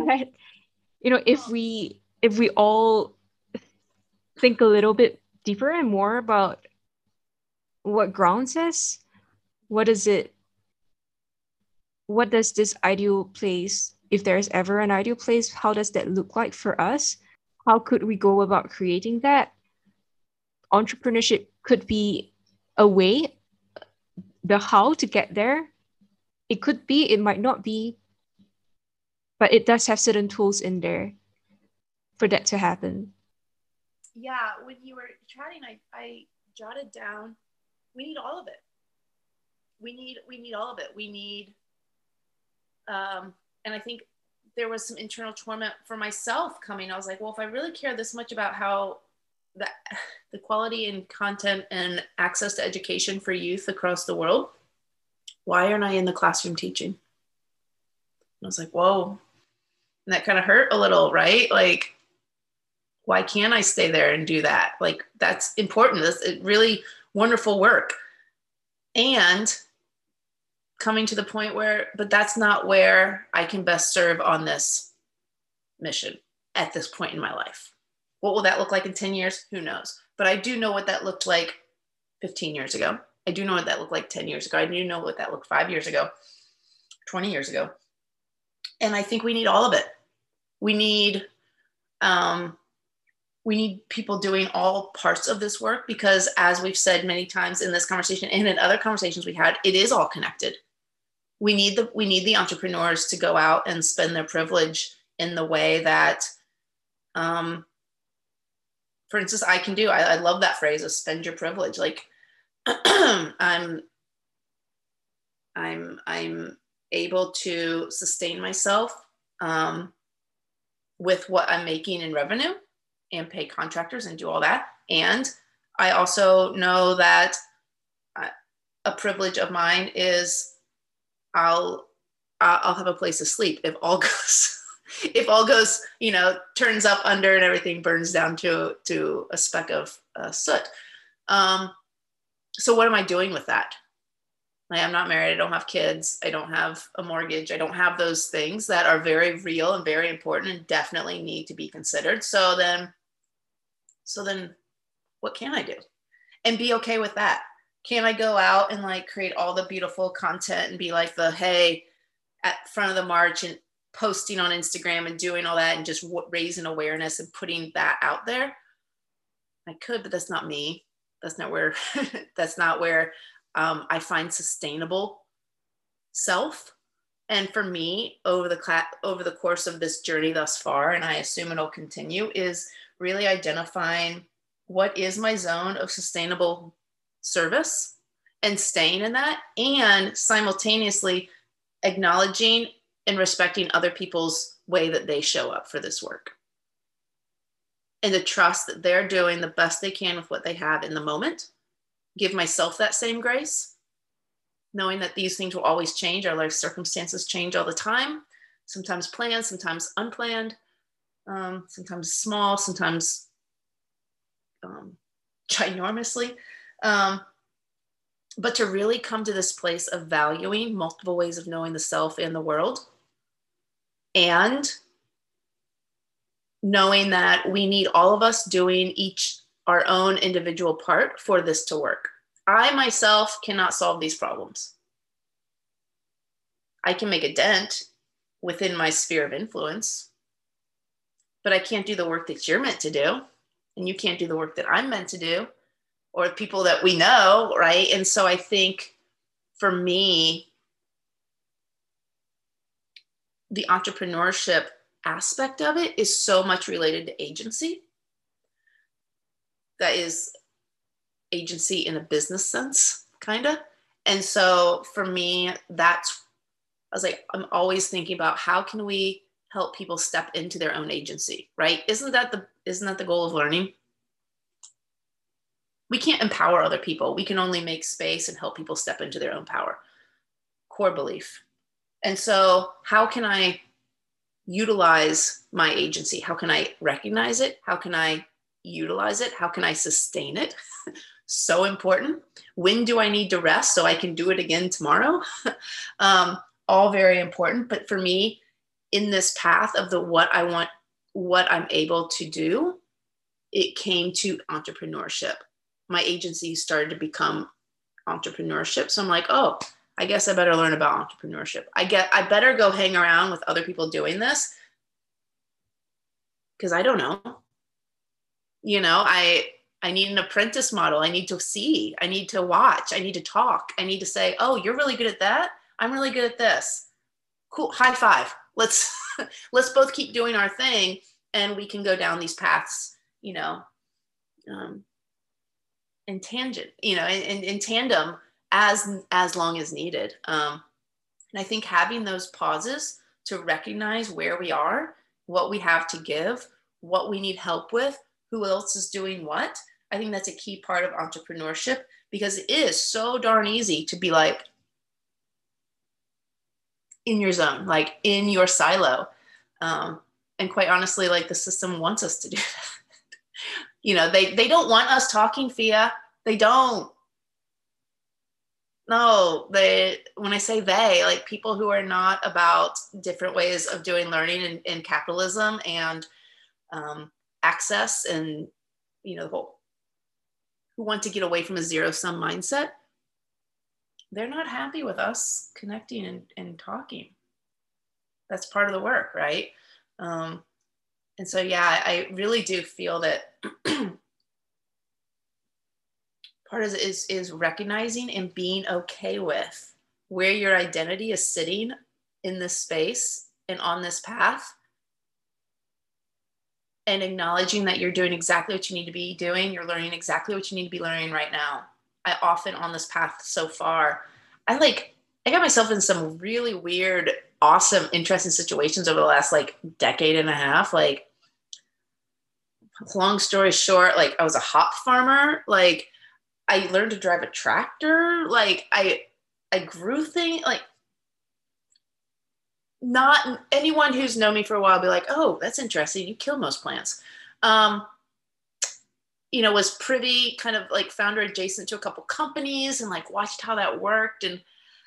if we all think a little bit deeper and more about what grounds us, what is it, what does this ideal place, if there is ever an ideal place, how does that look like for us? How could we go about creating that? Entrepreneurship could be a way, the how to get there. It could be, it might not be, but it does have certain tools in there for that to happen. Yeah, when you were chatting, I jotted down, we need all of it. We need all of it. We need, and I think there was some internal torment for myself coming. I was like, well, if I really care this much about how the quality and content and access to education for youth across the world, why aren't I in the classroom teaching? And I was like, whoa. And that kind of hurt a little, right? Like, why can't I stay there and do that? Like, that's important. That's really wonderful work. And coming to the point where, but that's not where I can best serve on this mission at this point in my life. What will that look like in 10 years? Who knows? But I do know what that looked like 15 years ago. I do know what that looked like 10 years ago. I do know what that looked 5 years ago, 20 years ago. And I think we need all of it. We need people doing all parts of this work, because as we've said many times in this conversation and in other conversations we had, it is all connected. We need the entrepreneurs to go out and spend their privilege in the way that, for instance, I can do. I love that phrase of spend your privilege. Like, I'm able to sustain myself with what I'm making in revenue and pay contractors and do all that. And I also know that a privilege of mine is I'll have a place to sleep if all goes, turns up under and everything burns down to a speck of soot. So what am I doing with that? Like, I'm not married. I don't have kids. I don't have a mortgage. I don't have those things that are very real and very important and definitely need to be considered. So then what can I do? And be okay with that. Can I go out and like create all the beautiful content and be like hey, at front of the march and posting on Instagram and doing all that and just raising awareness and putting that out there? I could, but that's not me. That's not where, I find sustainable self. And for me, over the course of this journey thus far, and I assume it'll continue, is really identifying what is my zone of sustainable service and staying in that, and simultaneously acknowledging and respecting other people's way that they show up for this work, and the trust that they're doing the best they can with what they have in the moment. Give myself that same grace, knowing that these things will always change. Our life circumstances change all the time, sometimes planned, sometimes unplanned, sometimes small, sometimes ginormously. But to really come to this place of valuing multiple ways of knowing the self and the world, and knowing that we need all of us doing each our own individual part for this to work. I myself cannot solve these problems. I can make a dent within my sphere of influence, but I can't do the work that you're meant to do. And you can't do the work that I'm meant to do, or people that we know, right? And so I think for me, the entrepreneurship aspect of it is so much related to agency. That is agency in a business sense, kind of. And so for me, I was like, I'm always thinking about how can we help people step into their own agency, right? Isn't that the goal of learning? We can't empower other people. We can only make space and help people step into their own power. Core belief. And so how can I utilize my agency? How can I recognize it? How can I utilize it? How can I sustain it? So important. When do I need to rest so I can do it again tomorrow? All very important. But for me, in this path of what I want, what I'm able to do, it came to entrepreneurship. My agency started to become entrepreneurship. So I'm like, oh, I guess I better learn about entrepreneurship. I better go hang around with other people doing this, because I don't know. You know, I need an apprentice model. I need to see, I need to watch, I need to talk. I need to say, oh, you're really good at that. I'm really good at this. Cool. High five. Let's both keep doing our thing, and we can go down these paths, you know, in tangent, you know, in tandem as long as needed. And I think having those pauses to recognize where we are, what we have to give, what we need help with, who else is doing what, I think that's a key part of entrepreneurship, because it is so darn easy to be like in your zone, like in your silo. And quite honestly, like the system wants us to do that. You know, they don't want us talking, Fia. They don't. No, when I say they, like people who are not about different ways of doing learning in capitalism and access, and, you know, who want to get away from a zero-sum mindset, they're not happy with us connecting and talking. That's part of the work, right? And so, yeah, I really do feel that part of it is recognizing and being okay with where your identity is sitting in this space and on this path, and acknowledging that you're doing exactly what you need to be doing. You're learning exactly what you need to be learning right now. I often on this path so far, I got myself in some really weird, awesome, interesting situations over the last like decade and a half. Like, long story short, like I was a hop farmer. Like I learned to drive a tractor. Like I grew things. Like, not anyone who's known me for a while be like, oh, that's interesting. You kill most plants. You know, was privy, kind of like founder adjacent to a couple companies, and like watched how that worked. And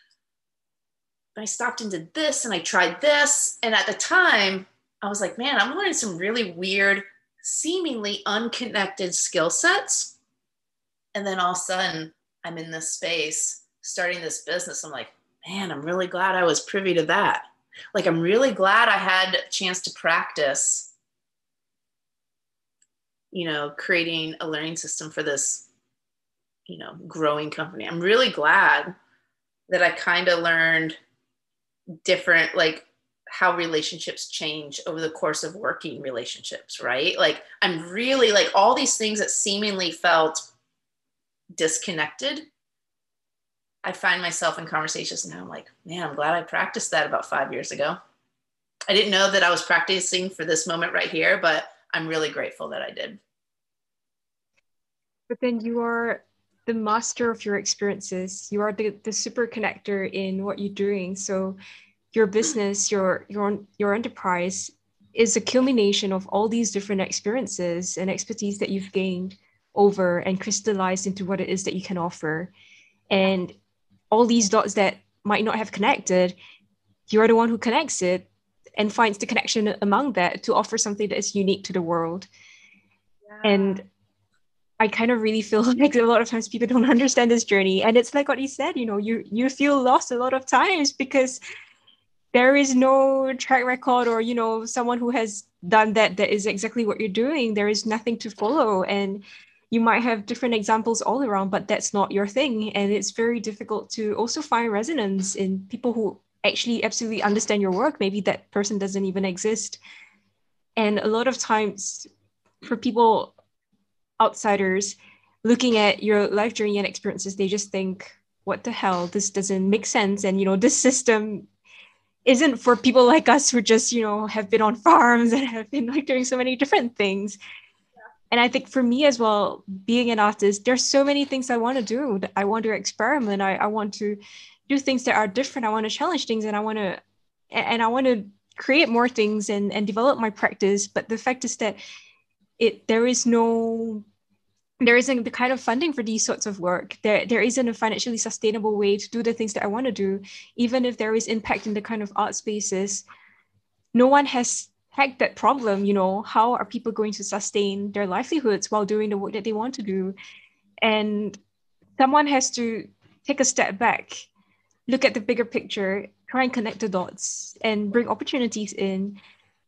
I stopped and did this, and I tried this. And at the time I was like, man, I'm learning some really weird, seemingly unconnected skill sets. And then all of a sudden I'm in this space starting this business. I'm like, man, I'm really glad I was privy to that. Like, I'm really glad I had a chance to practice, you know, creating a learning system for this, you know, growing company. I'm really glad that I kind of learned different, like how relationships change over the course of working relationships, right? Like, I'm really like all these things that seemingly felt disconnected, I find myself in conversations now. I'm like, man, I'm glad I practiced that about 5 years ago. I didn't know that I was practicing for this moment right here, but I'm really grateful that I did. But then you are the master of your experiences. You are the super connector in what you're doing. So your business, your enterprise is a culmination of all these different experiences and expertise that you've gained over and crystallized into what it is that you can offer. And all these dots that might not have connected, you're the one who connects it and finds the connection among that to offer something that is unique to the world. Yeah. And I kind of really feel like a lot of times people don't understand this journey. And it's like what you said, you know, you feel lost a lot of times because there is no track record or, you know, someone who has done that is exactly what you're doing. There is nothing to follow. And you might have different examples all around, but that's not your thing. And it's very difficult to also find resonance in people who actually absolutely understand your work. Maybe that person doesn't even exist. And a lot of times for people, outsiders, looking at your life journey and experiences, they just think, what the hell, this doesn't make sense. And, this system isn't for people like us who just, have been on farms and have been like doing so many different things. And I think for me as well, being an artist, there's so many things I want to do. I want to experiment. I want to do things that are different. I want to challenge things, and I want to create more things and develop my practice. But the fact is that there isn't the kind of funding for these sorts of work. There isn't a financially sustainable way to do the things that I want to do. Even if there is impact in the kind of art spaces, no one has tagged that problem. How are people going to sustain their livelihoods while doing the work that they want to do? And someone has to take a step back, look at the bigger picture, try and connect the dots and bring opportunities in.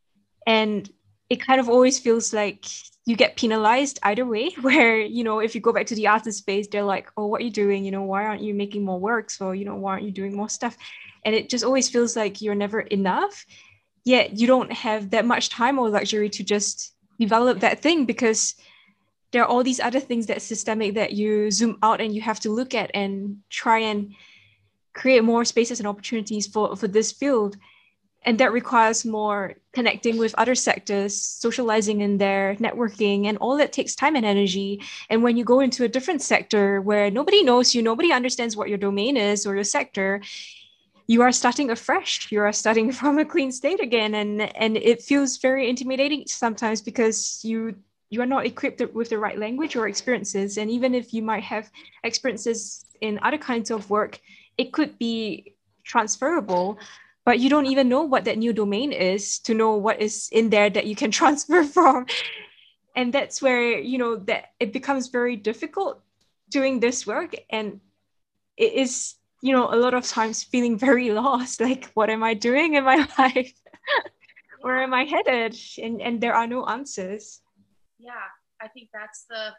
And it kind of always feels like you get penalized either way, where, if you go back to the artist space, they're like, oh, what are you doing? Why aren't you making more work? So, why aren't you doing more stuff? And it just always feels like you're never enough. Yet you don't have that much time or luxury to just develop that thing, because there are all these other things that's systemic that you zoom out and you have to look at and try and create more spaces and opportunities for this field. And that requires more connecting with other sectors, socializing in there, networking, and all that takes time and energy. And when you go into a different sector where nobody knows you, nobody understands what your domain is or your sector, you are starting afresh. You are starting from a clean state again. And it feels very intimidating sometimes, because you are not equipped with the right language or experiences. And even if you might have experiences in other kinds of work, it could be transferable, but you don't even know what that new domain is to know what is in there that you can transfer from. And that's where, that it becomes very difficult doing this work. And it is, a lot of times feeling very lost. Like, what am I doing in my life? Where am I headed? And there are no answers. Yeah, I think that's the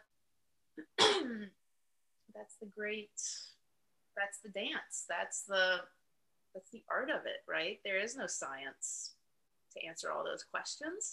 dance. That's the art of it, right? There is no science to answer all those questions.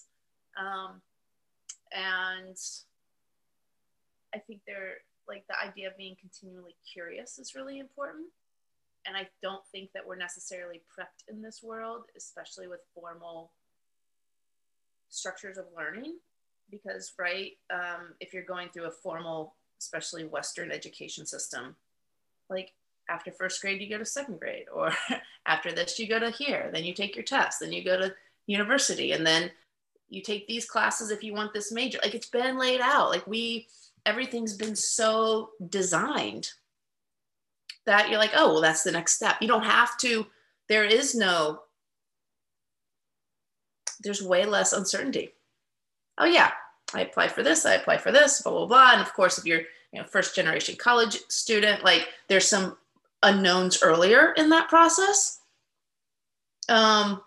And I think the idea of being continually curious is really important. And I don't think that we're necessarily prepped in this world, especially with formal structures of learning, because, right, if you're going through a formal, especially Western education system, like after first grade, you go to second grade, or after this, you go to here, then you take your test, then you go to university, and then you take these classes if you want this major. Like, it's been laid out. Like, everything's been so designed that you're like, oh, well, that's the next step. You don't have to, there's way less uncertainty. Oh yeah, I applied for this, blah, blah, blah. And of course, if you're first generation college student, like, there's some unknowns earlier in that process. But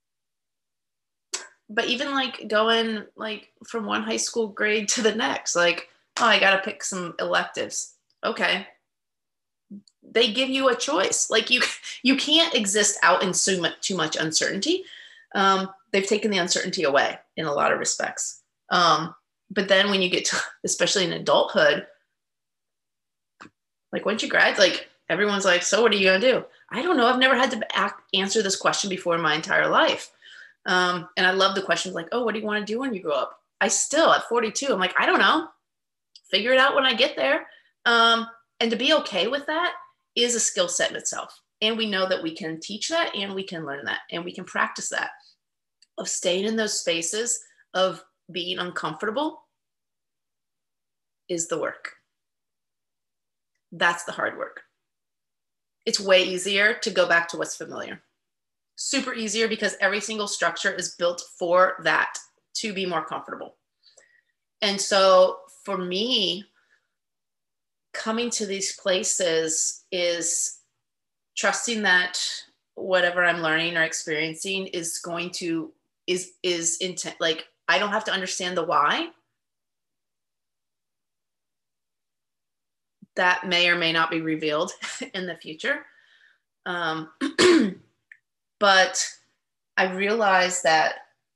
even like going like from one high school grade to the next, like, oh, I got to pick some electives. Okay. They give you a choice. Like, you can't exist out in too much uncertainty. They've taken the uncertainty away in a lot of respects. But then when you get to, especially in adulthood, like once you grad, like everyone's like, so what are you going to do? I don't know. I've never had to answer this question before in my entire life. And I love the questions like, oh, what do you want to do when you grow up? I still, at 42, I'm like, I don't know. Figure it out when I get there. And to be okay with that is a skill set in itself. And we know that we can teach that, and we can learn that, and we can practice that, of staying in those spaces of being uncomfortable is the work. That's the hard work. It's way easier to go back to what's familiar. Super easier, because every single structure is built for that, to be more comfortable. And so for me, coming to these places is trusting that whatever I'm learning or experiencing is going to, is intent. Like, I don't have to understand the why. That may or may not be revealed in the future. But I realized that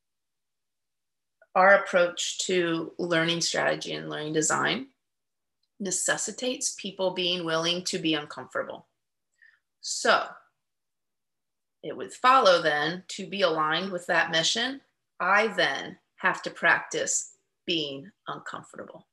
our approach to learning strategy and learning design necessitates people being willing to be uncomfortable. So it would follow then, to be aligned with that mission, I then have to practice being uncomfortable.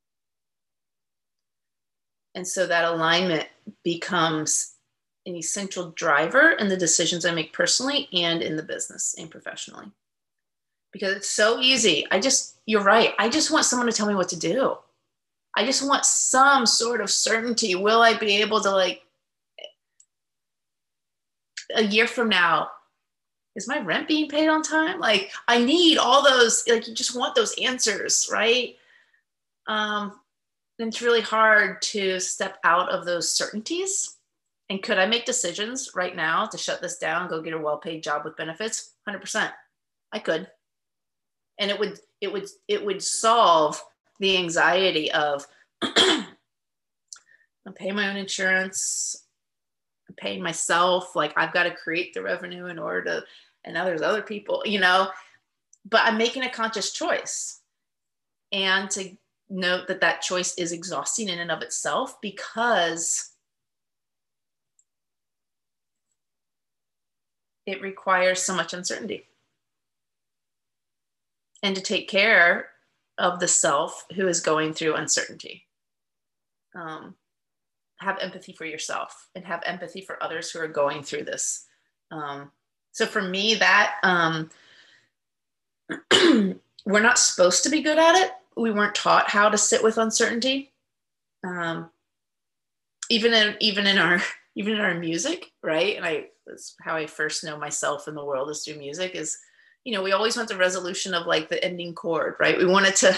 And so that alignment becomes an essential driver in the decisions I make personally and in the business and professionally. Because it's so easy. You're right. I just want someone to tell me what to do. I just want some sort of certainty. Will I be able to, like, a year from now, is my rent being paid on time? Like, I need all those, like, you just want those answers, right? And it's really hard to step out of those certainties. And could I make decisions right now to shut this down, go get a well-paid job with benefits? 100%. I could. And it would solve the anxiety of I'm paying my own insurance, I'm paying myself, like I've got to create the revenue in order to, and now there's other people, but I'm making a conscious choice. And to note that choice is exhausting in and of itself, because it requires so much uncertainty. And to take care of the self who is going through uncertainty. Have empathy for yourself and have empathy for others who are going through this. So for me, that we're not supposed to be good at it. We weren't taught how to sit with uncertainty. Even in our music, right? And that's how I first know myself in the world, is through music. Is, we always want the resolution of, like, the ending chord, right? We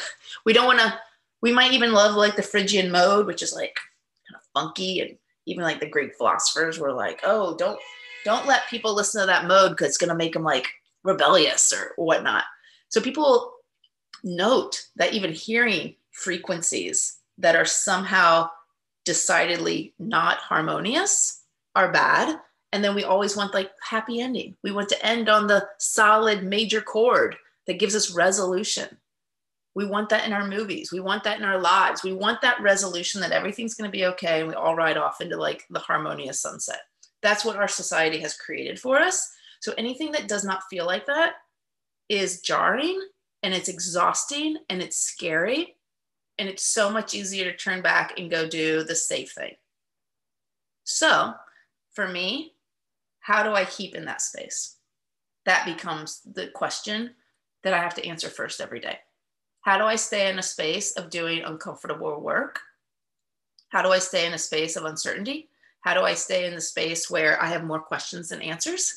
might even love, like, the Phrygian mode, which is like kind of funky. And even, like, the Greek philosophers were like, oh, don't let people listen to that mode because it's going to make them, like, rebellious or whatnot. So people note that even hearing frequencies that are somehow decidedly not harmonious are bad. And then we always want, like, happy ending. We want to end on the solid major chord that gives us resolution. We want that in our movies. We want that in our lives. We want that resolution that everything's going to be okay. And we all ride off into, like, the harmonious sunset. That's what our society has created for us. So anything that does not feel like that is jarring, and it's exhausting, and it's scary. And it's so much easier to turn back and go do the safe thing. So for me, how do I keep in that space? That becomes the question that I have to answer first every day. How do I stay in a space of doing uncomfortable work? How do I stay in a space of uncertainty? How do I stay in the space where I have more questions than answers?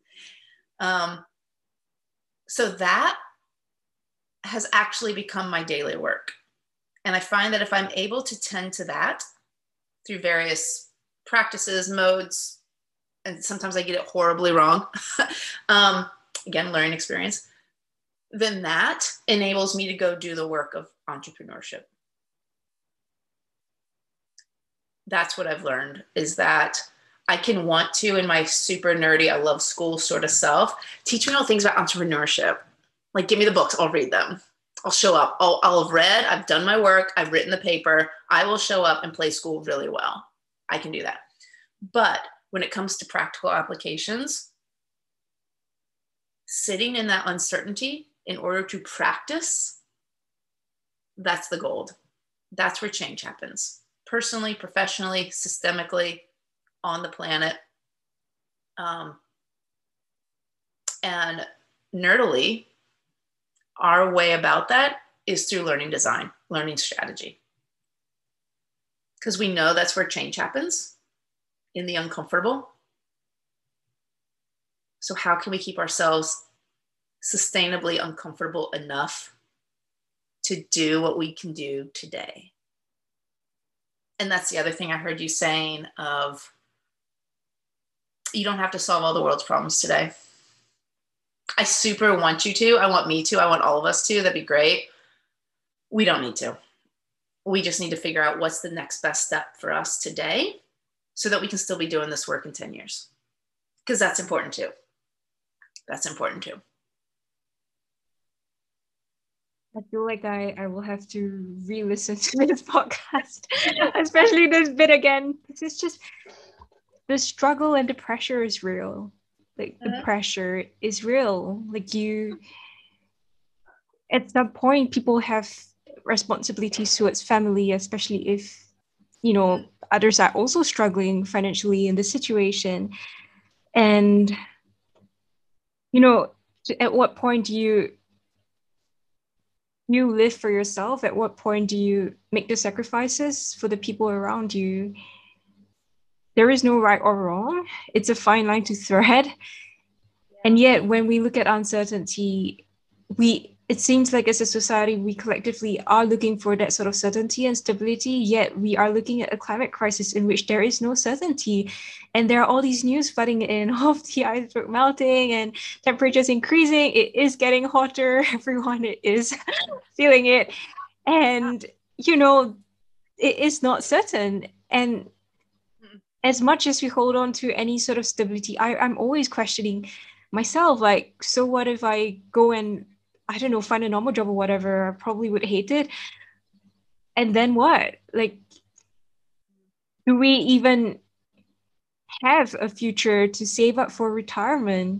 So that has actually become my daily work. And I find that if I'm able to tend to that through various practices, modes, and sometimes I get it horribly wrong, again, learning experience, then that enables me to go do the work of entrepreneurship. That's what I've learned, is that I can want to, in my super nerdy, I love school sort of self, teach me all things about entrepreneurship. Like, give me the books, I'll read them. I'll show up. I'll have read, I've done my work, I've written the paper. I will show up and play school really well. I can do that. But when it comes to practical applications, sitting in that uncertainty in order to practice, that's the gold. That's where change happens. Personally, professionally, systemically, on the planet. And nerdily, our way about that is through learning design, learning strategy. Because we know that's where change happens, in the uncomfortable. So how can we keep ourselves sustainably uncomfortable enough to do what we can do today? And that's the other thing I heard you saying, of you don't have to solve all the world's problems today. I super want you to. I want me to. I want all of us to. That'd be great. We don't need to. We just need to figure out what's the next best step for us today so that we can still be doing this work in 10 years. Because that's important too. That's important too. I feel like I will have to re-listen to this podcast, especially this bit again. It's just, the struggle and the pressure is real. Like the pressure is real. Like you, at some point, people have responsibilities towards family, especially if, others are also struggling financially in this situation. And, at what point do you live for yourself? At what point do you make the sacrifices for the people around you? There is no right or wrong. It's a fine line to thread. And yet, when we look at uncertainty, it seems like as a society, we collectively are looking for that sort of certainty and stability, yet we are looking at a climate crisis in which there is no certainty. And there are all these news flooding in of the iceberg melting and temperatures increasing. It is getting hotter. Everyone is feeling it. And, it is not certain. And as much as we hold on to any sort of stability, I'm always questioning myself, like, so what if I go and, I don't know, find a normal job or whatever? I probably would hate it. And then what? Like, do we even have a future to save up for retirement?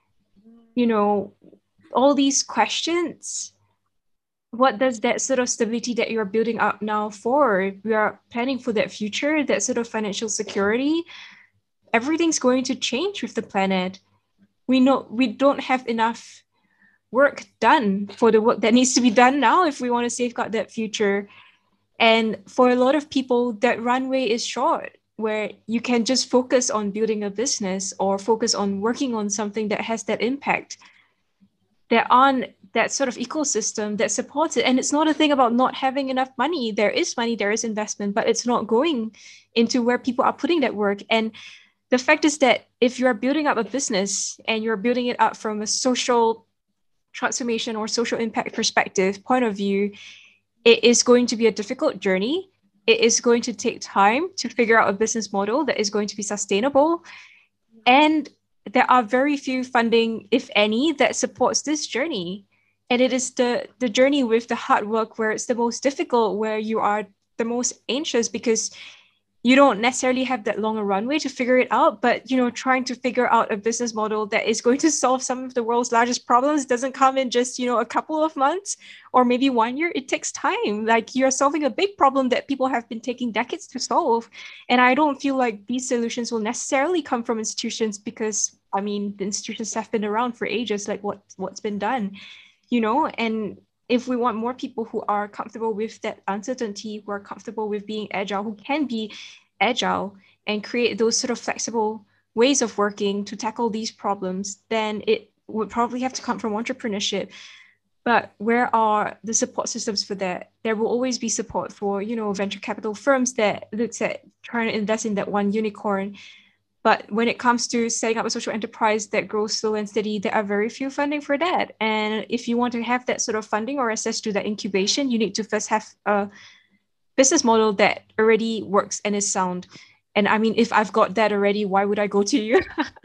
All these questions. What does that sort of stability that you're building up now for? We are planning for that future, that sort of financial security. Everything's going to change with the planet. We know we don't have enough work done for the work that needs to be done now if we want to safeguard that future. And for a lot of people, that runway is short, where you can just focus on building a business or focus on working on something that has that impact. There aren't that sort of ecosystem that supports it. And it's not a thing about not having enough money. There is money, there is investment, but it's not going into where people are putting that work. And the fact is that if you're building up a business and you're building it up from a social transformation or social impact perspective point of view, it is going to be a difficult journey. It is going to take time to figure out a business model that is going to be sustainable. And there are very few funding, if any, that supports this journey. And it is the journey with the hard work where it's the most difficult, where you are the most anxious because you don't necessarily have that long a runway to figure it out, but trying to figure out a business model that is going to solve some of the world's largest problems doesn't come in just a couple of months or maybe 1 year. It takes time. Like, you're solving a big problem that people have been taking decades to solve. And I don't feel like these solutions will necessarily come from institutions because, the institutions have been around for ages, like what's been done, and if we want more people who are comfortable with that uncertainty, who are comfortable with being agile, who can be agile and create those sort of flexible ways of working to tackle these problems, then it would probably have to come from entrepreneurship. But where are the support systems for that? There will always be support for, venture capital firms that looks at trying to invest in that one unicorn. But when it comes to setting up a social enterprise that grows slow and steady, there are very few funding for that. And if you want to have that sort of funding or access to that incubation, you need to first have a business model that already works and is sound. And if I've got that already, why would I go to you?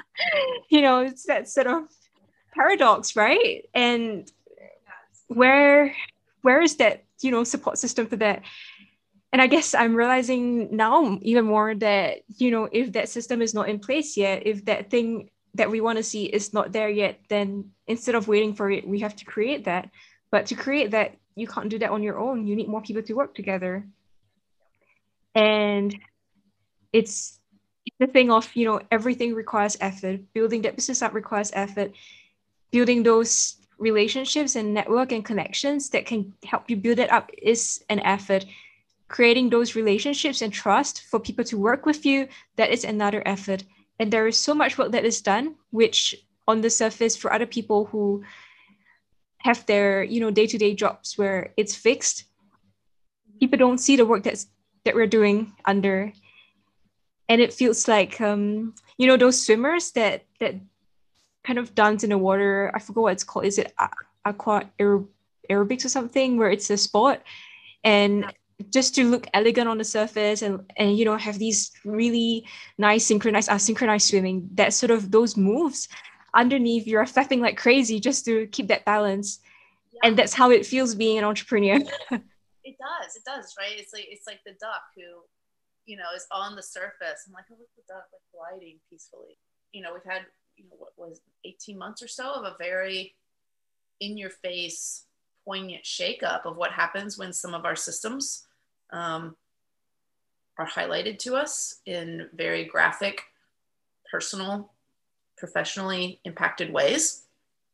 It's that sort of paradox, right? And where is that, support system for that? And I guess I'm realizing now even more that, if that system is not in place yet, if that thing that we want to see is not there yet, then instead of waiting for it, we have to create that. But to create that, you can't do that on your own. You need more people to work together. And it's the thing of, everything requires effort. Building that business up requires effort. Building those relationships and network and connections that can help you build it up is an effort. Creating those relationships and trust for people to work with you, that is another effort. And there is so much work that is done, which on the surface for other people who have their, day-to-day jobs where it's fixed, people don't see the work that we're doing under. And it feels like, those swimmers that kind of dance in the water. I forgot what it's called. Is it aqua aerobics or something, where it's a sport? And just to look elegant on the surface and have these really nice synchronized swimming, that sort of those moves underneath, you're flapping like crazy just to keep that balance. Yeah. And that's how it feels being an entrepreneur. It does, right? It's like the duck who is on the surface. I'm like, oh, look at the duck, like gliding peacefully. We've had, what was 18 months or so of a very in your face, poignant shakeup of what happens when some of our systems are highlighted to us in very graphic, personal, professionally impacted ways.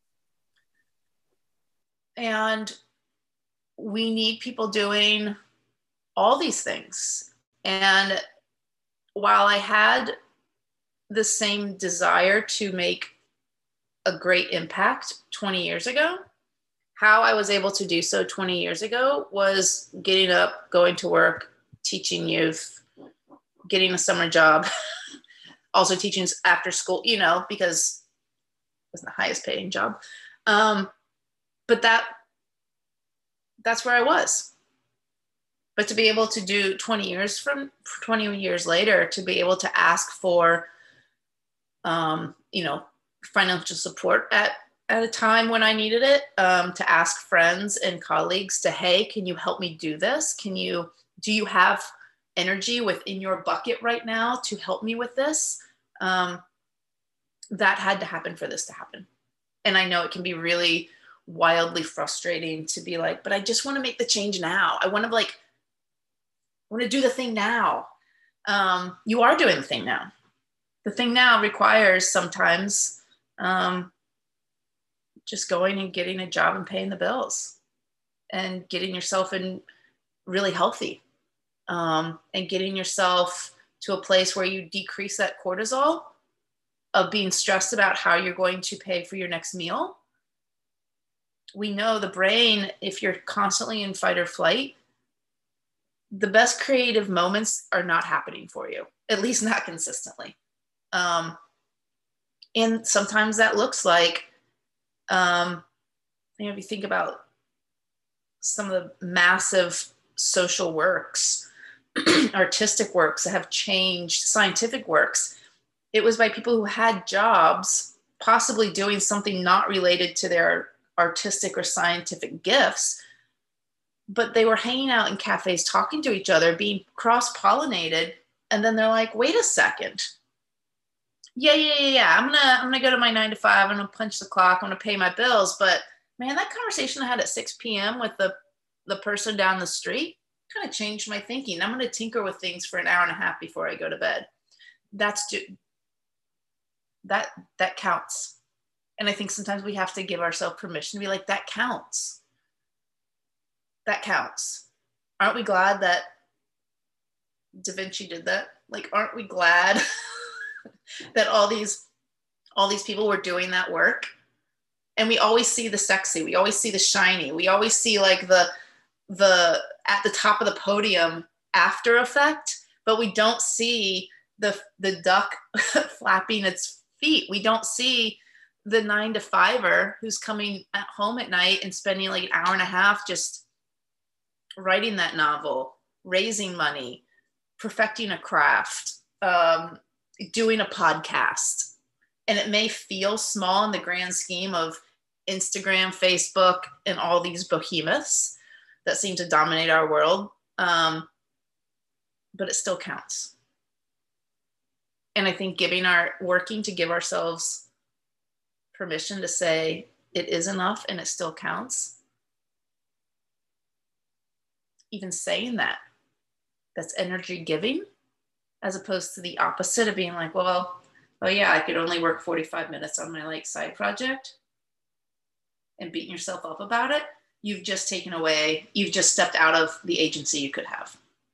And we need people doing all these things. And while I had the same desire to make a great impact 20 years ago, how I was able to do so 20 years ago was getting up, going to work, teaching youth, getting a summer job, also teaching after school, because it was the highest paying job. But that's where I was. But to be able to do 20 years later, to be able to ask for, financial support at a time when I needed it, to ask friends and colleagues to, hey, can you help me do this? Do you have energy within your bucket right now to help me with this? That had to happen for this to happen. And I know it can be really wildly frustrating to be like, but I just want to make the change now. I want to do the thing now. You are doing the thing now. The thing now requires sometimes just going and getting a job and paying the bills and getting yourself in really healthy, and getting yourself to a place where you decrease that cortisol of being stressed about how you're going to pay for your next meal. We know the brain, if you're constantly in fight or flight, the best creative moments are not happening for you, at least not consistently. And sometimes that looks like, if you think about some of the massive social works, artistic works that have changed, scientific works, it was by people who had jobs, possibly doing something not related to their artistic or scientific gifts, but they were hanging out in cafes, talking to each other, being cross-pollinated. And then they're like, wait a second. Yeah. I'm gonna go to my 9 to 5. I'm gonna punch the clock. I'm gonna pay my bills. But man, that conversation I had at 6 p.m. with the person down the street kind of changed my thinking. I'm gonna tinker with things for an hour and a half before I go to bed. That counts. And I think sometimes we have to give ourselves permission to be like, that counts. That counts. Aren't we glad that Da Vinci did that? Like, aren't we glad that all these people were doing that work? And we always see the sexy, we always see the shiny, we always see like the at the top of the podium after effect, but we don't see the duck flapping its feet. We don't see the 9 to 5er who's coming at home at night and spending like an hour and a half just writing that novel, raising money, perfecting a craft, doing a podcast. And it may feel small in the grand scheme of Instagram, Facebook, and all these behemoths that seem to dominate our world. But it still counts. And I think working to give ourselves permission to say it is enough and it still counts. Even saying that's energy giving, as opposed to the opposite of being like, well, oh yeah, I could only work 45 minutes on my like side project, and beating yourself up about it. You've just stepped out of the agency you could have.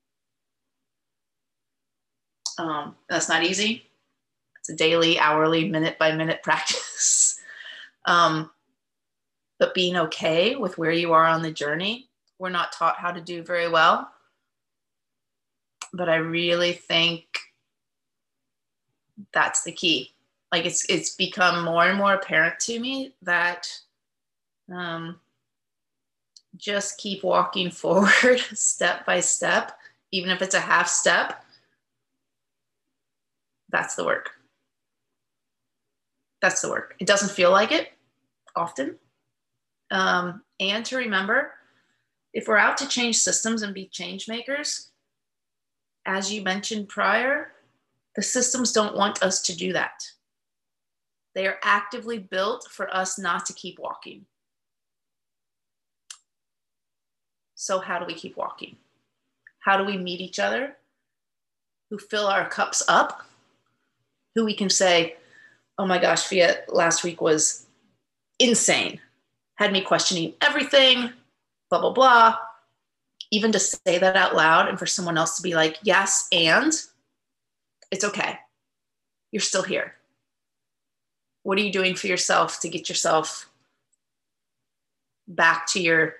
That's not easy. It's a daily, hourly, minute by minute practice. But being okay with where you are on the journey, we're not taught how to do very well. But I really think that's the key. Like it's become more and more apparent to me that just keep walking forward step by step, even if it's a half step. That's the work. That's the work. It doesn't feel like it often. And to remember, if we're out to change systems and be change makers, as you mentioned prior, the systems don't want us to do that. They are actively built for us not to keep walking. So how do we keep walking? How do we meet each other who fill our cups up, who we can say, oh my gosh, Fia, last week was insane. Had me questioning everything, blah, blah, blah. Even to say that out loud and for someone else to be like, yes, and it's okay. You're still here. What are you doing for yourself to get yourself back to your,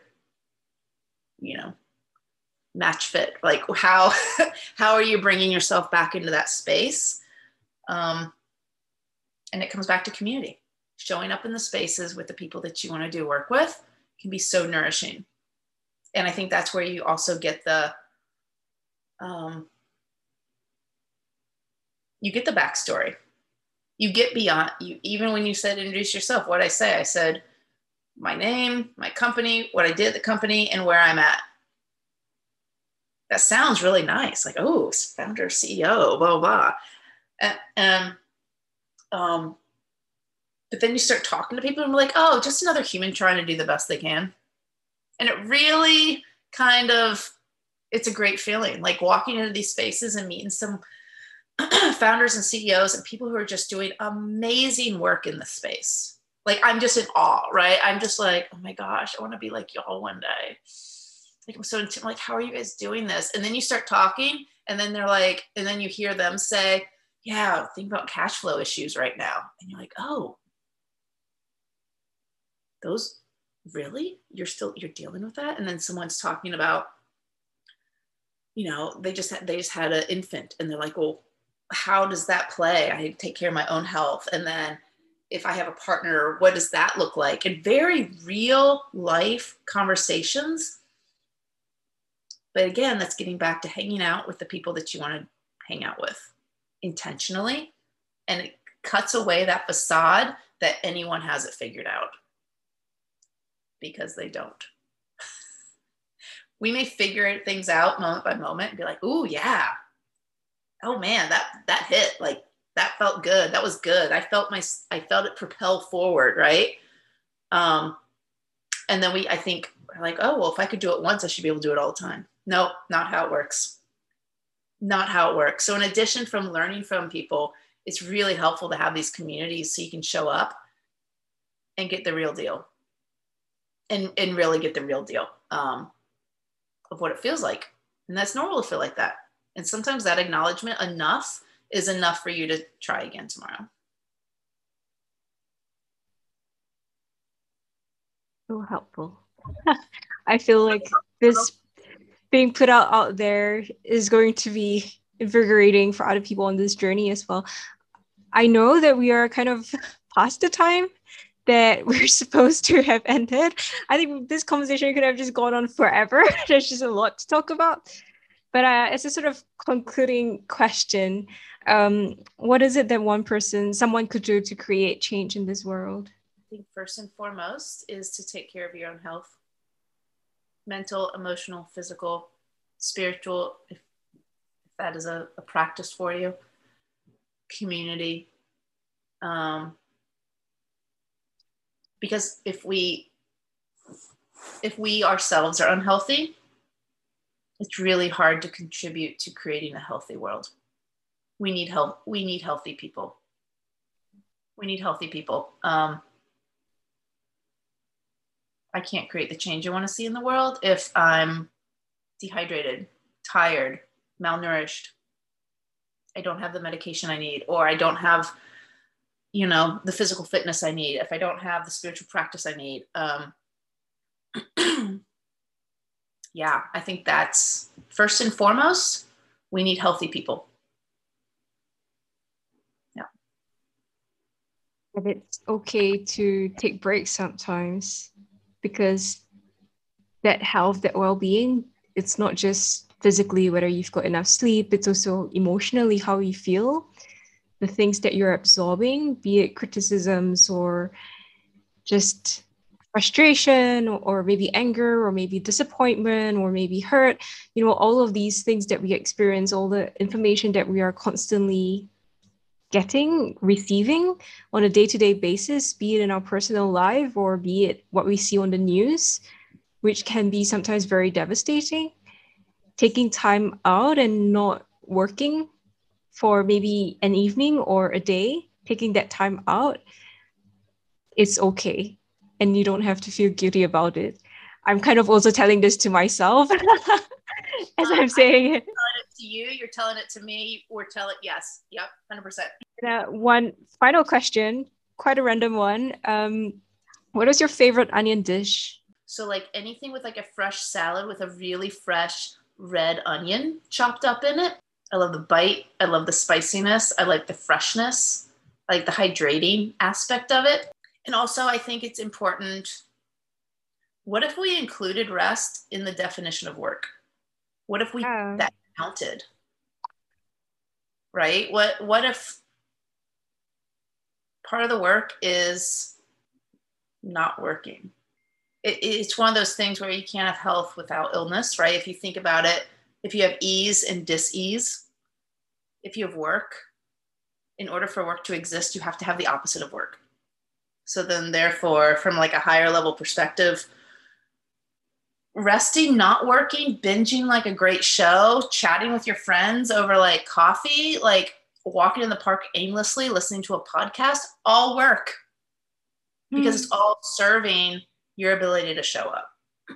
match fit? Like how are you bringing yourself back into that space? And it comes back to community. Showing up in the spaces with the people that you want to do work with can be so nourishing. And I think that's where you also get the backstory. You get beyond you. Even when you said introduce yourself, what I said my name, my company, what I did at the company, and where I'm at. That sounds really nice. Like, oh, founder, CEO, blah, blah. But then you start talking to people and we're like, oh, just another human trying to do the best they can. And it really it's a great feeling, like walking into these spaces and meeting some founders and CEOs and people who are just doing amazing work in the space. Like, I'm just in awe, right? I'm just like, oh my gosh, I want to be like y'all one day. Like, I'm like, how are you guys doing this? And then you start talking and then they're like, and then you hear them say, yeah, think about cash flow issues right now. And you're like, oh, those really? You're dealing with that? And then someone's talking about, they just had an infant and they're like, well, how does that play? I take care of my own health. And then if I have a partner, what does that look like? And very real life conversations. But again, that's getting back to hanging out with the people that you want to hang out with intentionally. And it cuts away that facade that anyone has it figured out. Because they don't. We may figure things out moment by moment and be like, oh yeah. Oh man, that hit. Like, that felt good. That was good. I felt it propel forward, right? And then I think we're like, oh, well, if I could do it once, I should be able to do it all the time. Nope, not how it works. Not how it works. So in addition from learning from people, it's really helpful to have these communities so you can show up and get the real deal. And really get the real deal of what it feels like. And that's normal to feel like that. And sometimes that acknowledgement is enough for you to try again tomorrow. So helpful. I feel like this being put out there is going to be invigorating for other people on this journey as well. I know that we are kind of past the time that we're supposed to have ended. I think this conversation could have just gone on forever. There's just a lot to talk about. But as a sort of concluding question, what is it that someone could do to create change in this world? I think first and foremost is to take care of your own health. Mental, emotional, physical, spiritual, if that is a practice for you. Community. Because if we ourselves are unhealthy, it's really hard to contribute to creating a healthy world. We need help. We need healthy people. We need healthy people. I can't create the change I want to see in the world if I'm dehydrated, tired, malnourished. I don't have the medication I need, or I don't have the physical fitness I need, if I don't have the spiritual practice I need. Yeah, I think that's first and foremost, we need healthy people. Yeah. And it's okay to take breaks sometimes, because that health, that well-being, it's not just physically whether you've got enough sleep, it's also emotionally how you feel. The things that you're absorbing, be it criticisms or just frustration or maybe anger or maybe disappointment or maybe hurt, all of these things that we experience, all the information that we are constantly receiving on a day-to-day basis, be it in our personal life or be it what we see on the news, which can be sometimes very devastating. Taking time out and not working for maybe an evening or a day, taking that time out, it's okay. And you don't have to feel guilty about it. I'm kind of also telling this to myself as I'm saying it. To you, you're telling it to me, or tell it, yes. Yep, 100%. Now, one final question, quite a random one. What is your favorite onion dish? So like anything with like a fresh salad with a really fresh red onion chopped up in it. I love the bite. I love the spiciness. I like the freshness, I like the hydrating aspect of it. And also I think it's important. What if we included rest in the definition of work? What if that counted? Right? What if part of the work is not working? It's one of those things where you can't have health without illness, right? If you think about it, if you have ease and dis-ease, if you have work, in order for work to exist, you have to have the opposite of work. So then therefore, from like a higher level perspective, resting, not working, binging like a great show, chatting with your friends over like coffee, like walking in the park aimlessly, listening to a podcast, all work. Because it's all serving your ability to show up.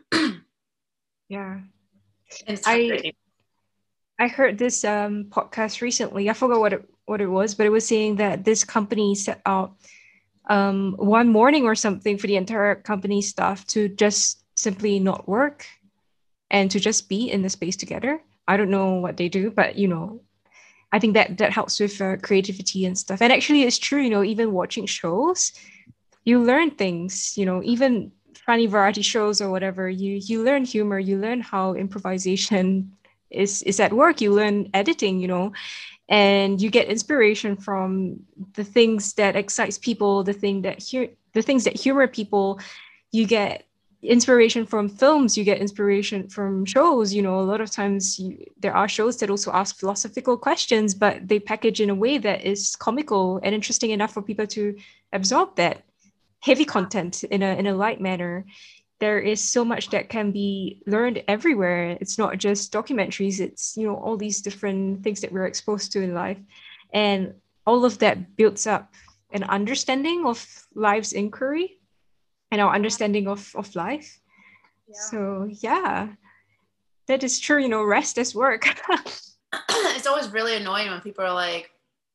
Yeah. And it's hydrating. I heard this podcast recently. I forgot what it was, but it was saying that this company set out one morning or something for the entire company staff to just simply not work and to just be in the space together. I don't know what they do, but I think that helps with creativity and stuff. And actually, it's true. Even watching shows, you learn things. Even funny variety shows or whatever, you learn humor. You learn how improvisation is at work. You learn editing. And you get inspiration from the things that excites people, the things that humor people. You get inspiration from films, you get inspiration from shows. A lot of times there are shows that also ask philosophical questions, but they package in a way that is comical and interesting enough for people to absorb that heavy content in a light manner. There is so much that can be learned everywhere. It's not just documentaries, it's all these different things that we're exposed to in life, and all of that builds up an understanding of life's inquiry and our understanding of life. So yeah, that is true. Rest is work. It's always really annoying when people are like,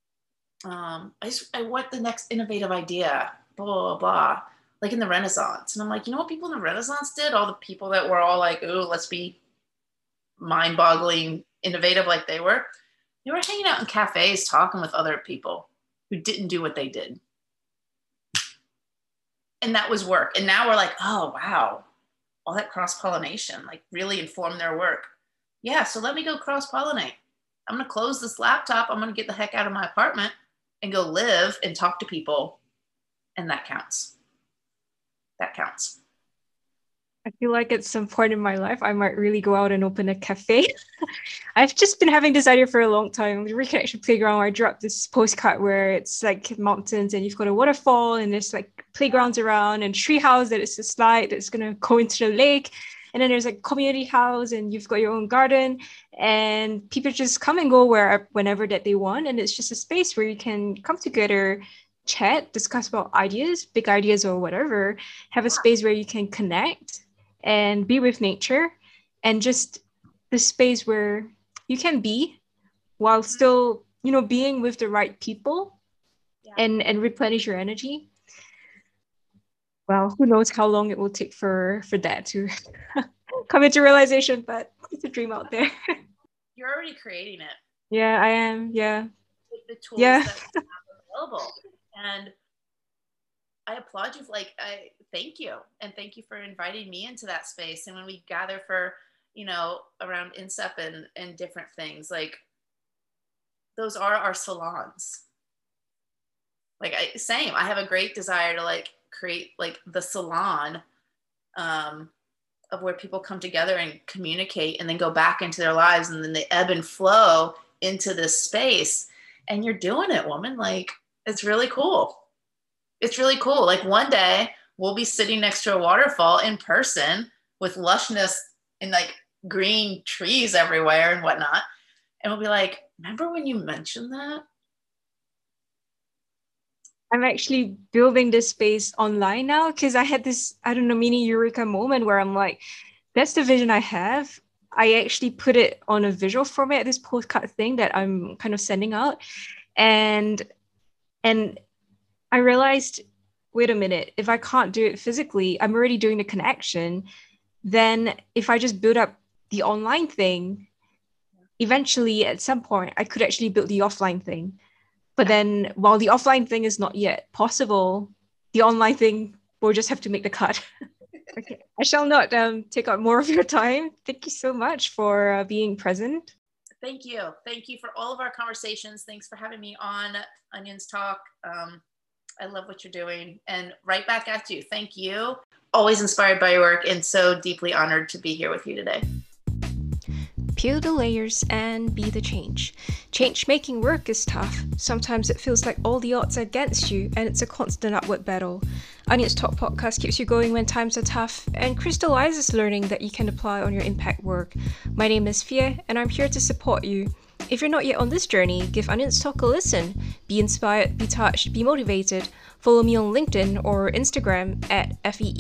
I want the next innovative idea, blah, blah, blah, like in the Renaissance. And I'm like, what people in the Renaissance did? All the people that were all like, oh, let's be mind-boggling innovative like they were hanging out in cafes talking with other people who didn't do what they did. And that was work. And now we're like, oh, wow, all that cross-pollination like really informed their work. Yeah, so let me go cross-pollinate. I'm going to close this laptop. I'm going to get the heck out of my apartment and go live and talk to people. And that counts. That counts. I feel like at some point in my life, I might really go out and open a cafe. I've just been having this idea for a long time. The Reconnection Playground, I drew up this postcard where it's like mountains and you've got a waterfall and there's like playgrounds around and tree house that is a slide that's going to go into the lake. And then there's like community house and you've got your own garden and people just come and go whenever that they want. And it's just a space where you can come together, chat, discuss about ideas, big ideas or whatever, have a space where you can connect and be with nature, and just the space where you can be while still, being with the right people and replenish your energy. Well, who knows how long it will take for that to come into realization, but it's a dream out there. You're already creating it. Yeah, I am. Yeah. With the tools that you have available. And I applaud you. I thank you. And thank you for inviting me into that space. And when we gather for, around INSEP and different things, like those are our salons. Like I have a great desire to like create like the salon of where people come together and communicate and then go back into their lives, and then they ebb and flow into this space. And you're doing it, woman. Like, it's really cool. It's really cool. Like, one day we'll be sitting next to a waterfall in person with lushness and like green trees everywhere and whatnot. And we'll be like, remember when you mentioned that? I'm actually building this space online now because I had this, I don't know, mini eureka moment where I'm like, that's the vision I have. I actually put it on a visual format, this postcard thing that I'm kind of sending out. And I realized, wait a minute, if I can't do it physically, I'm already doing the connection. Then if I just build up the online thing, eventually at some point, I could actually build the offline thing. But then while the offline thing is not yet possible, the online thing will just have to make the cut. Okay, I shall not take up more of your time. Thank you so much for being present. Thank you. Thank you for all of our conversations. Thanks for having me on Onions Talk. I love what you're doing, and right back at you. Thank you. Always inspired by your work and so deeply honored to be here with you today. Peel the layers and be the change. Change-making work is tough. Sometimes it feels like all the odds are against you and it's a constant upward battle. Onions Talk podcast keeps you going when times are tough and crystallizes learning that you can apply on your impact work. My name is Fia and I'm here to support you. If you're not yet on this journey, give Onions Talk a listen. Be inspired, be touched, be motivated. Follow me on LinkedIn or Instagram at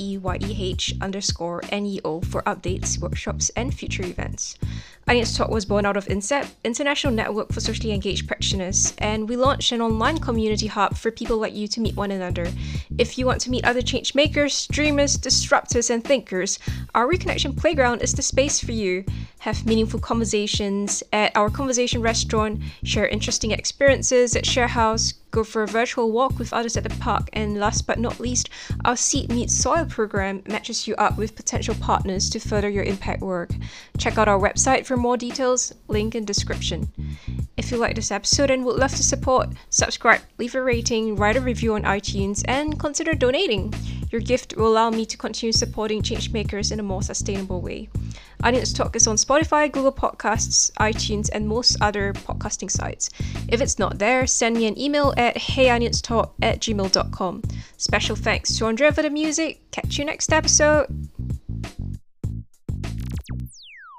FEEYEH_NEO for updates, workshops, and future events. Onions Talk was born out of INSEP, International Network for Socially Engaged Practitioners, and we launched an online community hub for people like you to meet one another. If you want to meet other change makers, dreamers, disruptors, and thinkers, our Reconnection Playground is the space for you. Have meaningful conversations at our conversation restaurant, share interesting experiences at Share House, go for a virtual walk with others at the park, and last but not least, our Seed Meets Soil program matches you up with potential partners to further your impact work. Check out our website for more details, link in description. If you like this episode and would love to support, subscribe, leave a rating, write a review on iTunes, and consider donating. Your gift will allow me to continue supporting changemakers in a more sustainable way. Onions Talk is on Spotify, Google Podcasts, iTunes, and most other podcasting sites. If it's not there, send me an email at heyonionstalk@gmail.com. Special thanks to Andrea for the music. Catch you next episode.